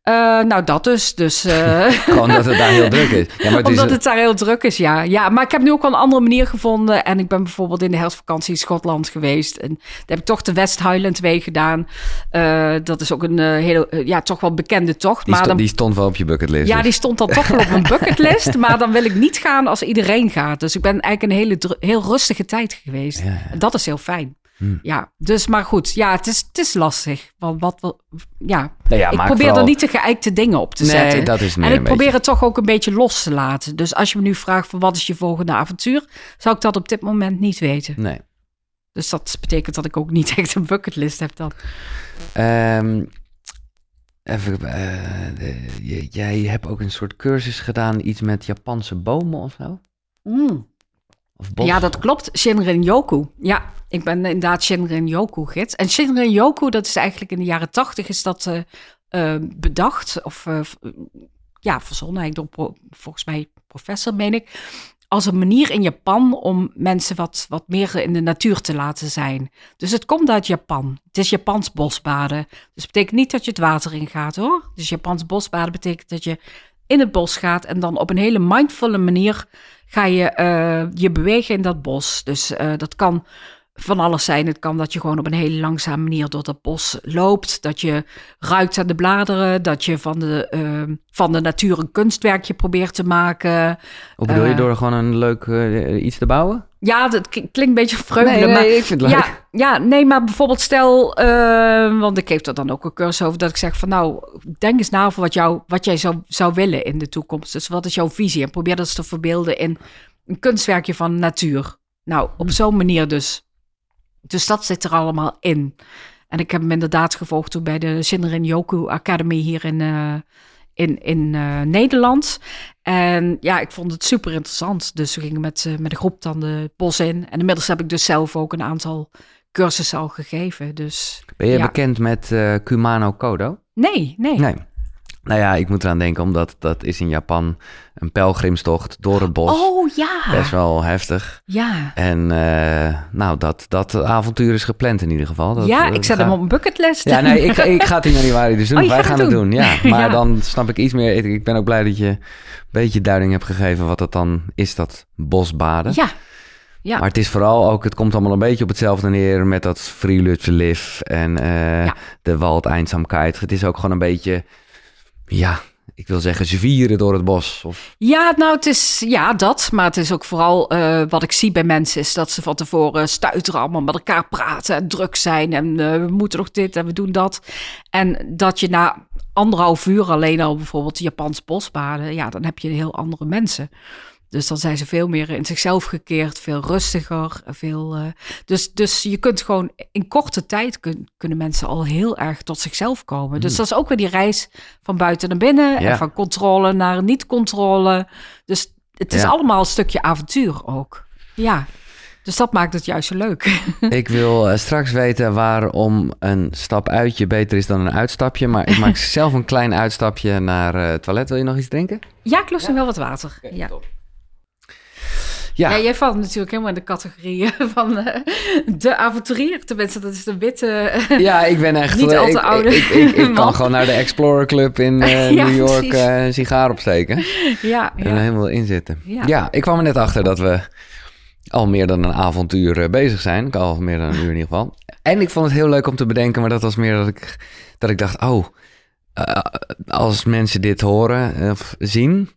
Uh, nou, dat dus. dus uh... Gewoon dat het daar heel druk is. Ja, maar het Omdat is... het daar heel druk is, ja. ja. Maar ik heb nu ook al een andere manier gevonden. En ik ben bijvoorbeeld in de herfstvakantie in Schotland geweest. En daar heb ik toch de West Highland Way gedaan. Uh, dat is ook een uh, hele, uh, ja, toch wel bekende tocht. Die, maar sto- dan... die stond wel op je bucketlist. Ja, dus. die stond dan toch wel op mijn bucketlist. Maar dan wil ik niet gaan als iedereen gaat. Dus ik ben eigenlijk een hele dru- heel rustige tijd geweest. Ja, ja. En dat is heel fijn. Hmm. Ja, dus maar goed. Ja, het is, het is lastig. Want wat, wat, ja. Nou ja, ik probeer vooral... er niet te geëikte dingen op te nee, zetten. Dat is meer en ik een probeer beetje... het toch ook een beetje los te laten. Dus als je me nu vraagt van wat is je volgende avontuur, zou ik dat op dit moment niet weten. Nee. Dus dat betekent dat ik ook niet echt een bucketlist heb dan. Um, even, uh, de, jij hebt ook een soort cursus gedaan, iets met Japanse bomen of zo? Mm. Of bos? Ja, dat klopt. Shinrin-yoku. Ja, ik ben inderdaad Shinrin-yoku-gids. En Shinrin-yoku, dat is eigenlijk in de jaren tachtig is dat uh, uh, bedacht. Of uh, ja, verzonnen eigenlijk door volgens mij professor, meen ik. Als een manier in Japan om mensen wat, wat meer in de natuur te laten zijn. Dus het komt uit Japan. Het is Japans bosbaden. Dus het betekent niet dat je het water in gaat, hoor. Dus Japans bosbaden betekent dat je in het bos gaat en dan op een hele mindvolle manier ga je uh, je bewegen in dat bos. Dus uh, dat kan van alles zijn. Het kan dat je gewoon op een hele langzame manier door dat bos loopt. Dat je ruikt aan de bladeren. Dat je van de, uh, van de natuur een kunstwerkje probeert te maken. Hoe bedoel je, uh, door gewoon een leuk uh, iets te bouwen? Ja, dat klinkt een beetje vreugde. Nee, nee, maar, ik vind het leuk. Ja, ja, nee, maar bijvoorbeeld stel, uh, want ik geef er dan ook een cursus over, dat ik zeg van nou, denk eens na over wat, jou, wat jij zou, zou willen in de toekomst. Dus wat is jouw visie? En probeer dat eens te verbeelden in een kunstwerkje van natuur. Nou, op zo'n manier dus. Dus dat zit er allemaal in. En ik heb hem inderdaad gevolgd toen bij de Shinrin-yoku Academy hier in, uh, in, in uh, Nederland. En ja, ik vond het super interessant. Dus we gingen met, uh, met een groep dan de bos in. En inmiddels heb ik dus zelf ook een aantal cursussen al gegeven. Dus, ben je ja. bekend met uh, Kumano Kodo? Nee, nee. Nee. Nou ja, ik moet eraan denken, omdat dat is in Japan een pelgrimstocht door het bos. Oh ja. Best wel heftig. Ja. En uh, nou, dat, dat avontuur is gepland in ieder geval. Dat, ja, dat ik zet ga... hem op een bucketlist. Ja, nee, ik, ik ga het in januari dus doen. Oh, Wij gaan het doen, doen. ja. Maar ja. dan snap ik iets meer. Ik ben ook blij dat je een beetje duiding hebt gegeven wat dat dan is, dat bosbaden. Ja. Ja. Maar het is vooral ook, het komt allemaal een beetje op hetzelfde neer met dat Friluftsliv en uh, ja. de Waldeinsamkeit. Het is ook gewoon een beetje, ja, ik wil zeggen zwieren door het bos. Of... Ja, nou, het is ja dat. Maar het is ook vooral uh, wat ik zie bij mensen is dat ze van tevoren stuiteren, allemaal met elkaar praten en druk zijn. En uh, we moeten nog dit en we doen dat. En dat je na anderhalf uur alleen al bijvoorbeeld Japans bosbaden, ja, dan heb je heel andere mensen. Dus dan zijn ze veel meer in zichzelf gekeerd, veel rustiger. Veel, uh, dus, dus je kunt gewoon in korte tijd kun, kunnen mensen al heel erg tot zichzelf komen. Mm. Dus dat is ook weer die reis van buiten naar binnen. Ja. En van controle naar niet-controle. Dus het is ja. allemaal een stukje avontuur ook. Ja, dus dat maakt het juist zo leuk. Ik wil uh, straks weten waarom een stap uitje beter is dan een uitstapje. Maar ik maak zelf een klein uitstapje naar uh, het toilet. Wil je nog iets drinken? Ja, ik lust ja. nog wel wat water. Okay, ja. Top. Ja. ja, jij valt natuurlijk helemaal in de categorie van uh, de avonturier. Tenminste, dat is de witte, uh, ja, ik ben echt niet al te oude Ik, ik, ik, ik kan gewoon naar de Explorer Club in uh, ja, New York uh, een sigaar opsteken. Ja, en er ja. helemaal in zitten. Ja. ja, ik kwam er net achter dat we al meer dan een avontuur uh, bezig zijn. Al meer dan een uur in ieder geval. En ik vond het heel leuk om te bedenken, maar dat was meer dat ik, dat ik dacht, oh, uh, als mensen dit horen of zien,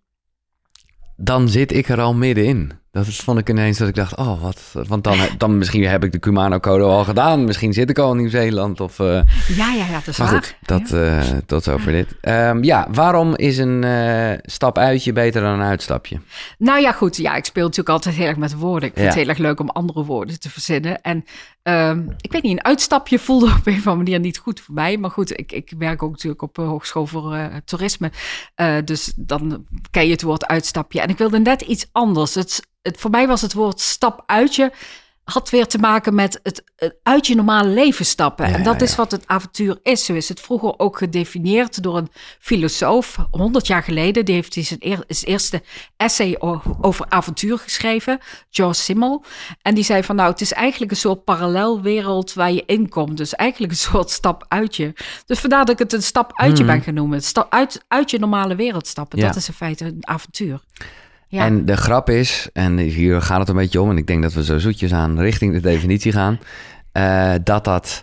dan zit ik er al middenin. Dat vond ik ineens dat ik dacht, oh, wat... Want dan, dan misschien heb ik de Kumano-code al gedaan. Misschien zit ik al in Nieuw-Zeeland of... Uh... Ja, ja, ja, dat is maar waar. goed, dat, ja. uh, tot zover dit. Um, ja, waarom is een uh, stap uitje beter dan een uitstapje? Nou ja, goed. Ja, ik speel natuurlijk altijd heel erg met woorden. Ik vind ja. het heel erg leuk om andere woorden te verzinnen. En um, ik weet niet, een uitstapje voelde op een of andere manier niet goed voor mij. Maar goed, ik, ik werk ook natuurlijk op uh, Hogeschool voor uh, Toerisme. Uh, dus dan ken je het woord uitstapje. En ik wilde net iets anders. Het, het, voor mij was het woord stap uitje had weer te maken met het, het uit je normale leven stappen. Ja, en dat ja, is ja. wat het avontuur is. Zo is het vroeger ook gedefinieerd door een filosoof, honderd jaar geleden. Die heeft zijn eer, zijn eerste essay o- over avontuur geschreven, George Simmel. En die zei van nou, het is eigenlijk een soort parallelwereld waar je in komt. Dus eigenlijk een soort stap uit je. Dus vandaar dat ik het een stap uit je ben genoemd. Stap uit, uit je normale wereld stappen. Ja. Dat is in feite een avontuur. Ja. En de grap is, en hier gaat het een beetje om... en ik denk dat we zo zoetjes aan richting de definitie gaan... Uh, dat dat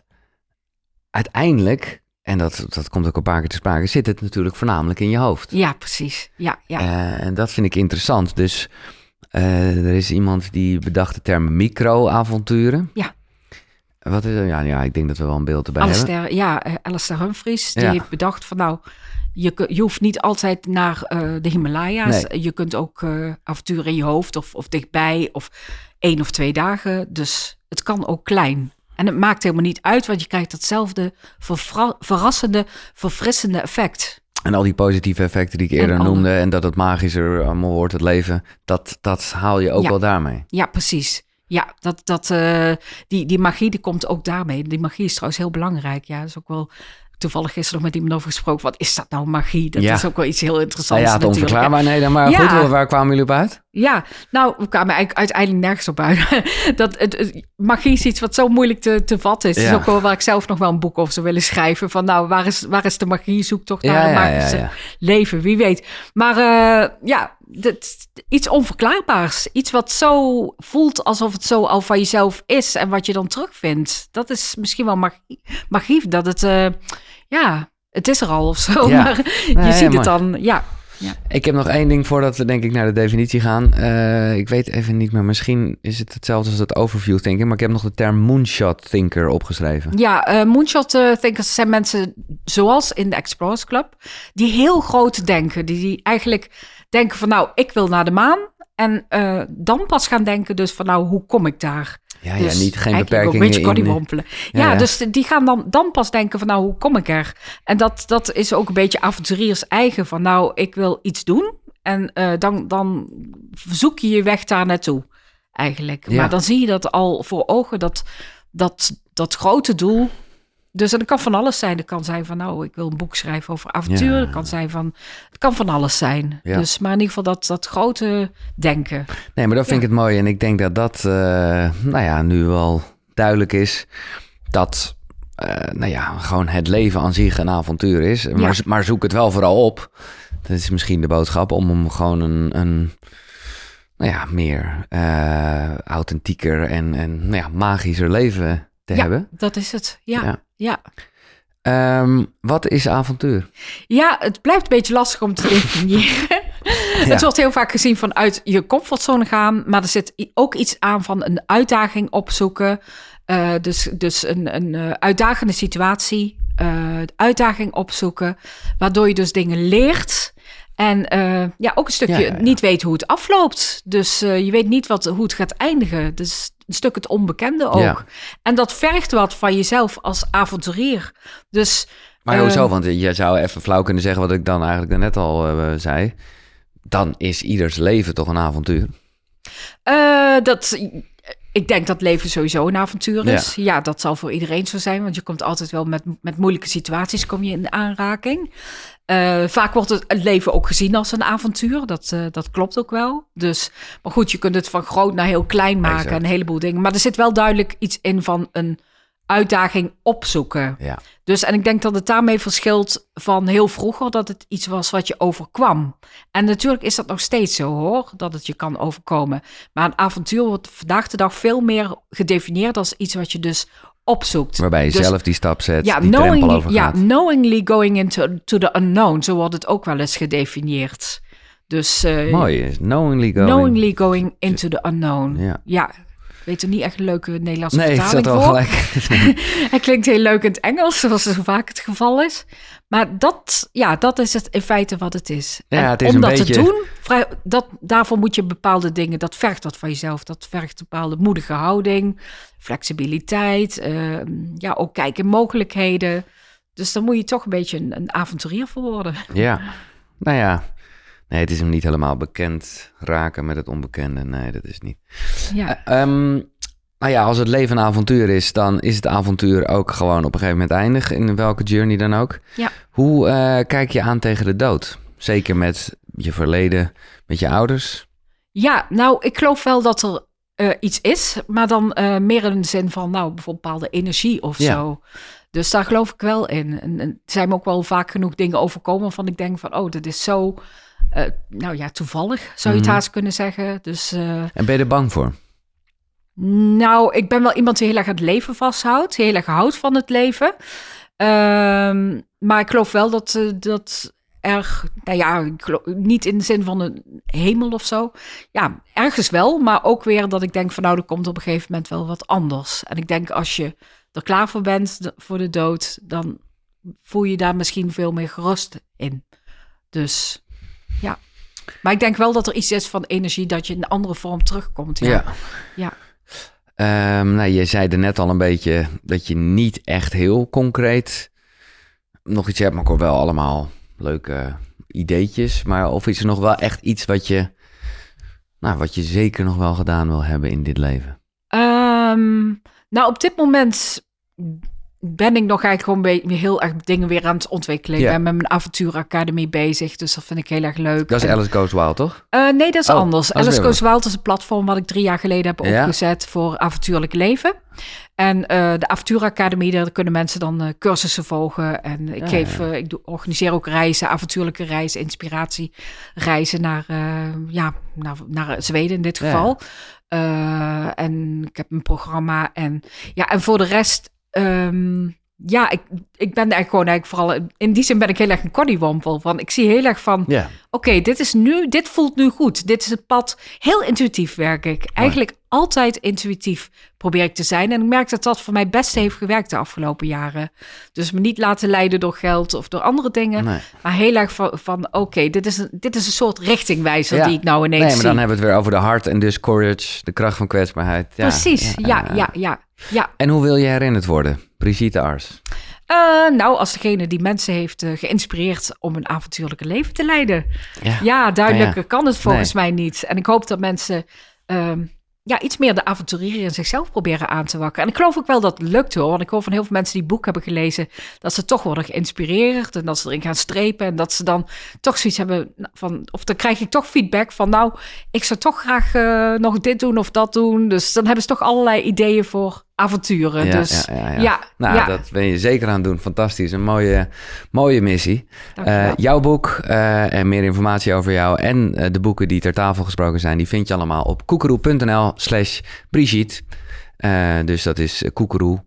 uiteindelijk, en dat, dat komt ook een paar keer te sprake... zit het natuurlijk voornamelijk in je hoofd. Ja, precies. Ja, ja. Uh, en dat vind ik interessant. Dus uh, er is iemand die bedacht de term micro-avonturen. Ja. Wat is er? Ja, ja, ik denk dat we wel een beeld erbij Alistair, hebben. ja, uh, Alistair Humphries, die Ja. heeft bedacht van nou... Je, kun- je hoeft niet altijd naar uh, de Himalaya's. Nee. Je kunt ook uh, avonturen in je hoofd of, of dichtbij of één of twee dagen. Dus het kan ook klein. En het maakt helemaal niet uit, want je krijgt hetzelfde vervra- verrassende, verfrissende effect. En al die positieve effecten die ik eerder En alle- noemde... en dat het magischer allemaal wordt, het leven... dat, dat haal je ook Ja. wel daarmee. Ja, precies. Ja, dat, dat, uh, die, die magie die komt ook daarmee. Die magie is trouwens heel belangrijk. Ja, dat is ook wel... Toevallig gisteren nog met iemand over gesproken. Wat is dat nou magie? Dat Ja. is ook wel iets heel Nou interessants. ja, het natuurlijk. onverklaarbaar. Nee, dan maar Ja. goed, waar kwamen jullie op uit? Ja, nou, we kwamen eigenlijk uiteindelijk nergens op uit. dat, het, het- magie is iets wat zo moeilijk te, te vatten is. Het Ja. is ook wel waar ik zelf nog wel een boek over zou willen schrijven. Van nou, waar is, waar is de magie? Zoek toch naar Ja, een ja, magische ja, ja. leven, wie weet. Maar uh, ja, dit, iets onverklaarbaars. Iets wat zo voelt alsof het zo al van jezelf is. En wat je dan terugvindt. Dat is misschien wel magie. magie dat het, uh, ja, het is er al of zo. Ja. Maar je Nee, ziet mooi. het dan, ja. Ja. Ik heb nog één ding voordat we denk ik naar de definitie gaan. Uh, ik weet even niet meer, misschien is het hetzelfde als het overview thinking... maar ik heb nog de term moonshot thinker opgeschreven. Ja, uh, moonshot uh, thinkers zijn mensen zoals in de Explorers Club... die heel groot denken. Die, die eigenlijk denken van nou, ik wil naar de maan... en uh, dan pas gaan denken dus van nou, hoe kom ik daar? Ja, Dus ja, niet geen eigenlijk beperkingen ook een beetje in... goddywompelen. Ja, Ja, ja. dus die gaan dan, dan pas denken van nou, hoe kom ik er? En dat, dat is ook een beetje avonturiers eigen van nou, ik wil iets doen. En uh, dan, dan zoek je je weg daar naartoe eigenlijk. Ja. Maar dan zie je dat al voor ogen, dat, dat, dat grote doel. Dus en dat kan van alles zijn. Het kan zijn van nou, ik wil een boek schrijven over avontuur. Ja. Het kan zijn van, het kan van alles zijn. Ja. Dus maar in ieder geval dat, dat grote denken. Nee, maar dat vind Ja. ik het mooi. En ik denk dat dat, uh, nou ja, nu wel duidelijk is... dat, uh, nou ja, gewoon het leven aan zich een avontuur is. Ja. Maar, maar zoek het wel vooral op. Dat is misschien de boodschap om hem gewoon een... een nou ja, meer uh, authentieker en, en nou ja, magischer leven te Ja, hebben. dat is het. Ja, Ja. ja. Um, wat is avontuur? Ja, het blijft een beetje lastig om te definiëren. Ja. Het wordt heel vaak gezien vanuit je comfortzone gaan, maar er zit i- ook iets aan van een uitdaging opzoeken. Uh, dus dus een, een uh, uitdagende situatie, uh, uitdaging opzoeken, waardoor je dus dingen leert. En uh, ja, ook een stukje Ja, ja, ja. niet weet hoe het afloopt. Dus uh, je weet niet wat, hoe het gaat eindigen. Dus een stuk het onbekende ook. Ja. En dat vergt wat van jezelf als avonturier. Dus Maar uh, hoezo? Want je zou even flauw kunnen zeggen wat ik dan eigenlijk daarnet al uh, zei. Dan is ieders leven toch een avontuur? Uh, dat, ik denk dat leven sowieso een avontuur is. Ja. Ja, dat zal voor iedereen zo zijn. Want je komt altijd wel met, met moeilijke situaties kom je in de aanraking. Uh, vaak wordt het, het leven ook gezien als een avontuur. Dat, uh, dat klopt ook wel. Dus, maar goed, je kunt het van groot naar heel klein maken. Exact. Een heleboel dingen. Maar er zit wel duidelijk iets in van een uitdaging opzoeken. Ja. Dus, en ik denk dat het daarmee verschilt van heel vroeger, dat het iets was wat je overkwam. En natuurlijk is dat nog steeds zo, hoor, dat het je kan overkomen. Maar een avontuur wordt vandaag de dag veel meer gedefinieerd als iets wat je dus opzoekt. Waarbij je Dus, zelf die stap zet, ja, die drempel knowingly, over ja, gaat. knowingly going into to the unknown, zo wordt het ook wel eens gedefinieerd. Dus uh, Mooi is, knowingly going. knowingly going into the unknown. Ja. Ja. Ik weet er niet echt een leuke Nederlandse Nee, ik vertaling zat al voor. gelijk. Hij klinkt heel leuk in het Engels, zoals zo vaak het geval is. Maar dat, ja, dat is het in feite wat het is. Ja, en het is om een dat beetje- te doen, vrij, dat, daarvoor moet je bepaalde dingen... dat vergt wat van jezelf. Dat vergt een bepaalde moedige houding, flexibiliteit. Uh, ja, ook kijken mogelijkheden. Dus dan moet je toch een beetje een, een avonturier voor worden. Ja, nou ja. Nee, het is hem niet helemaal bekend raken met het onbekende. Nee, dat is het niet. Ja. Uh, um, Nou ja, als het leven een avontuur is, dan is het avontuur ook gewoon op een gegeven moment eindig. In welke journey dan ook. Ja. Hoe uh, kijk je aan tegen de dood? Zeker met je verleden, met je ouders? Ja, nou, ik geloof wel dat er uh, iets is. Maar dan uh, meer in de zin van, nou, bijvoorbeeld bepaalde energie of ja. zo. Dus daar geloof ik wel in. En, en er zijn me ook wel vaak genoeg dingen overkomen waarvan ik denk van, oh, dat is zo, uh, nou ja, toevallig, zou je mm-hmm. het haast kunnen zeggen. Dus, uh, en ben je er bang voor? Nou, ik ben wel iemand die heel erg aan het leven vasthoudt. Heel erg houdt van het leven. Um, maar ik geloof wel dat, uh, dat er, nou ja, ik geloof, niet in de zin van een hemel of zo. Ja, ergens wel. Maar ook weer dat ik denk van, nou, er komt op een gegeven moment wel wat anders. En ik denk als je er klaar voor bent voor de dood, dan voel je daar misschien veel meer gerust in. Dus ja. Maar ik denk wel dat er iets is van energie dat je in een andere vorm terugkomt. Ja. Ja. ja. Um, nou, je zei er net al een beetje dat je niet echt heel concreet nog iets hebt, maar ik hoor wel allemaal leuke ideetjes. Maar of is er nog wel echt iets wat je, nou, wat je zeker nog wel gedaan wil hebben in dit leven? Um, nou, op dit moment ben ik nog eigenlijk gewoon be- heel erg dingen weer aan het ontwikkelen. Yeah. Ik ben met mijn avontuuracademie bezig, dus dat vind ik heel erg leuk. Dat is en... Alice Goes Wild, toch? Uh, nee, dat is oh, anders. Dat Alice Goes Wild is een platform wat ik drie jaar geleden heb opgezet ja. voor avontuurlijk leven. En uh, de avontuuracademie, daar kunnen mensen dan uh, cursussen volgen. En ik, ja, geef, ja. Uh, ik doe, organiseer ook reizen, avontuurlijke reizen, inspiratiereizen naar, uh, ja, naar, naar Zweden in dit geval. Ja. Uh, en ik heb een programma. En, ja, en voor de rest... Um, ja, ik, ik ben eigenlijk gewoon eigenlijk vooral... In die zin ben ik heel erg een koddywompel. Van, ik zie heel erg van... Yeah. Oké, okay, dit is nu... Dit voelt nu goed. Dit is het pad. Heel intuïtief werk ik. Eigenlijk Mooi. Altijd intuïtief probeer ik te zijn. En ik merk dat dat voor mij best heeft gewerkt de afgelopen jaren. Dus me niet laten leiden door geld of door andere dingen. Nee. Maar heel erg van... van Oké, okay, dit, is een, dit is een soort richtingwijzer ja. die ik nou ineens zie. Nee, maar dan hebben we het weer over de hart en dus courage. De kracht van kwetsbaarheid. Ja, Precies, ja, ja, ja, ja, ja. En hoe wil je herinnerd worden? Brigitte Ars. Uh, nou, als degene die mensen heeft uh, geïnspireerd om een avontuurlijke leven te leiden. Ja, ja duidelijker ja, ja. kan het volgens nee. mij niet. En ik hoop dat mensen um, ja, iets meer de avonturier in zichzelf proberen aan te wakkeren. En ik geloof ook wel dat het lukt hoor. Want ik hoor van heel veel mensen die het boek hebben gelezen, dat ze toch worden geïnspireerd en dat ze erin gaan strepen. En dat ze dan toch zoiets hebben van, of dan krijg ik toch feedback van, nou, ik zou toch graag uh, nog dit doen of dat doen. Dus dan hebben ze toch allerlei ideeën voor avonturen. Ja, dus ja, ja, ja. ja. Nou, ja. dat ben je zeker aan het doen. Fantastisch. Een mooie, mooie missie. Uh, jouw boek uh, en meer informatie over jou en uh, de boeken die ter tafel gesproken zijn, die vind je allemaal op koekeroe.nl slash Brigitte. Uh, dus dat is koekeroe,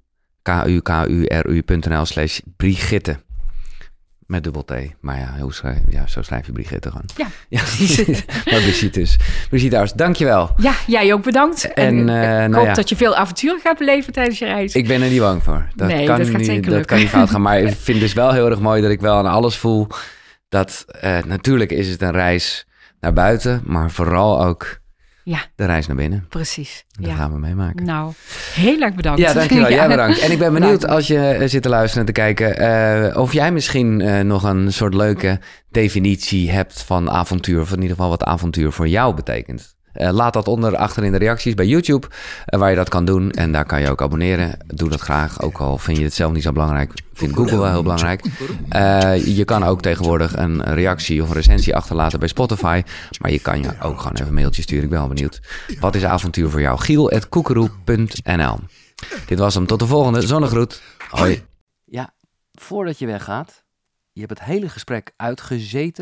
K-U-K-U-R-U.nl slash Brigitte. Met dubbel T. Maar ja, hoe schrijf, ja, zo schrijf je Brigitte gewoon. Ja, ja. Maar Brigitte dus. Brigitte Ars, dankjewel. Ja, jij ook bedankt. En, en uh, ik nou hoop ja. dat je veel avonturen gaat beleven tijdens je reis. Ik ben er niet bang voor. Dat nee, kan dat gaat niet, zeker dat kan niet fout gaan. Maar ik vind dus wel heel erg mooi dat ik wel aan alles voel. Dat uh, natuurlijk is het een reis naar buiten. Maar vooral ook ja. de reis naar binnen. Precies. Dat ja. gaan we meemaken. Nou, heel erg bedankt. Ja, dankjewel. ja. Jij bedankt. En ik ben benieuwd als je uh, zit te luisteren en te kijken, Uh, of jij misschien uh, nog een soort leuke definitie hebt van avontuur. Of in ieder geval wat avontuur voor jou betekent. Uh, laat dat onder achter in de reacties bij YouTube, uh, waar je dat kan doen. En daar kan je ook abonneren. Doe dat graag, ook al vind je het zelf niet zo belangrijk. Vindt Google wel heel belangrijk. Uh, je kan ook tegenwoordig een reactie of een recensie achterlaten bij Spotify. Maar je kan je ook gewoon even een mailtje sturen. Ik ben wel benieuwd. Wat is avontuur voor jou? Giel at koekeroe punt n l. Dit was hem. Tot de volgende. Zonnegroet. Hoi. Ja, voordat je weggaat, je hebt het hele gesprek uitgezeten.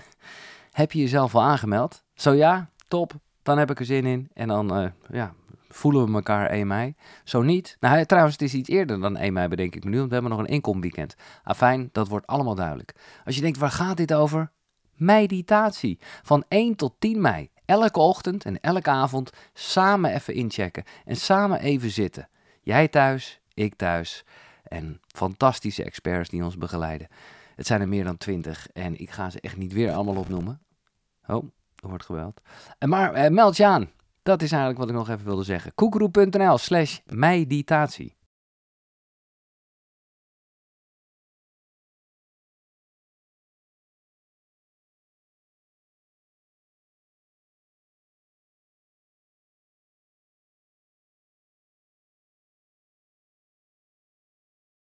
Heb je jezelf al aangemeld? Zo ja, top. Dan heb ik er zin in. En dan uh, ja, voelen we elkaar één mei. Zo niet. Nou, trouwens, het is iets eerder dan één mei, bedenk ik me nu. Want we hebben nog een inkomweekend. Afijn, dat wordt allemaal duidelijk. Als je denkt, waar gaat dit over? Meditatie. Van één tot tien mei. Elke ochtend en elke avond samen even inchecken. En samen even zitten. Jij thuis, ik thuis. En fantastische experts die ons begeleiden. Het zijn er meer dan twintig. En ik ga ze echt niet weer allemaal opnoemen. Oh. Er wordt gebeld. Maar uh, meld je aan. Dat is eigenlijk wat ik nog even wilde zeggen. koekeroe punt n l slash meditatie.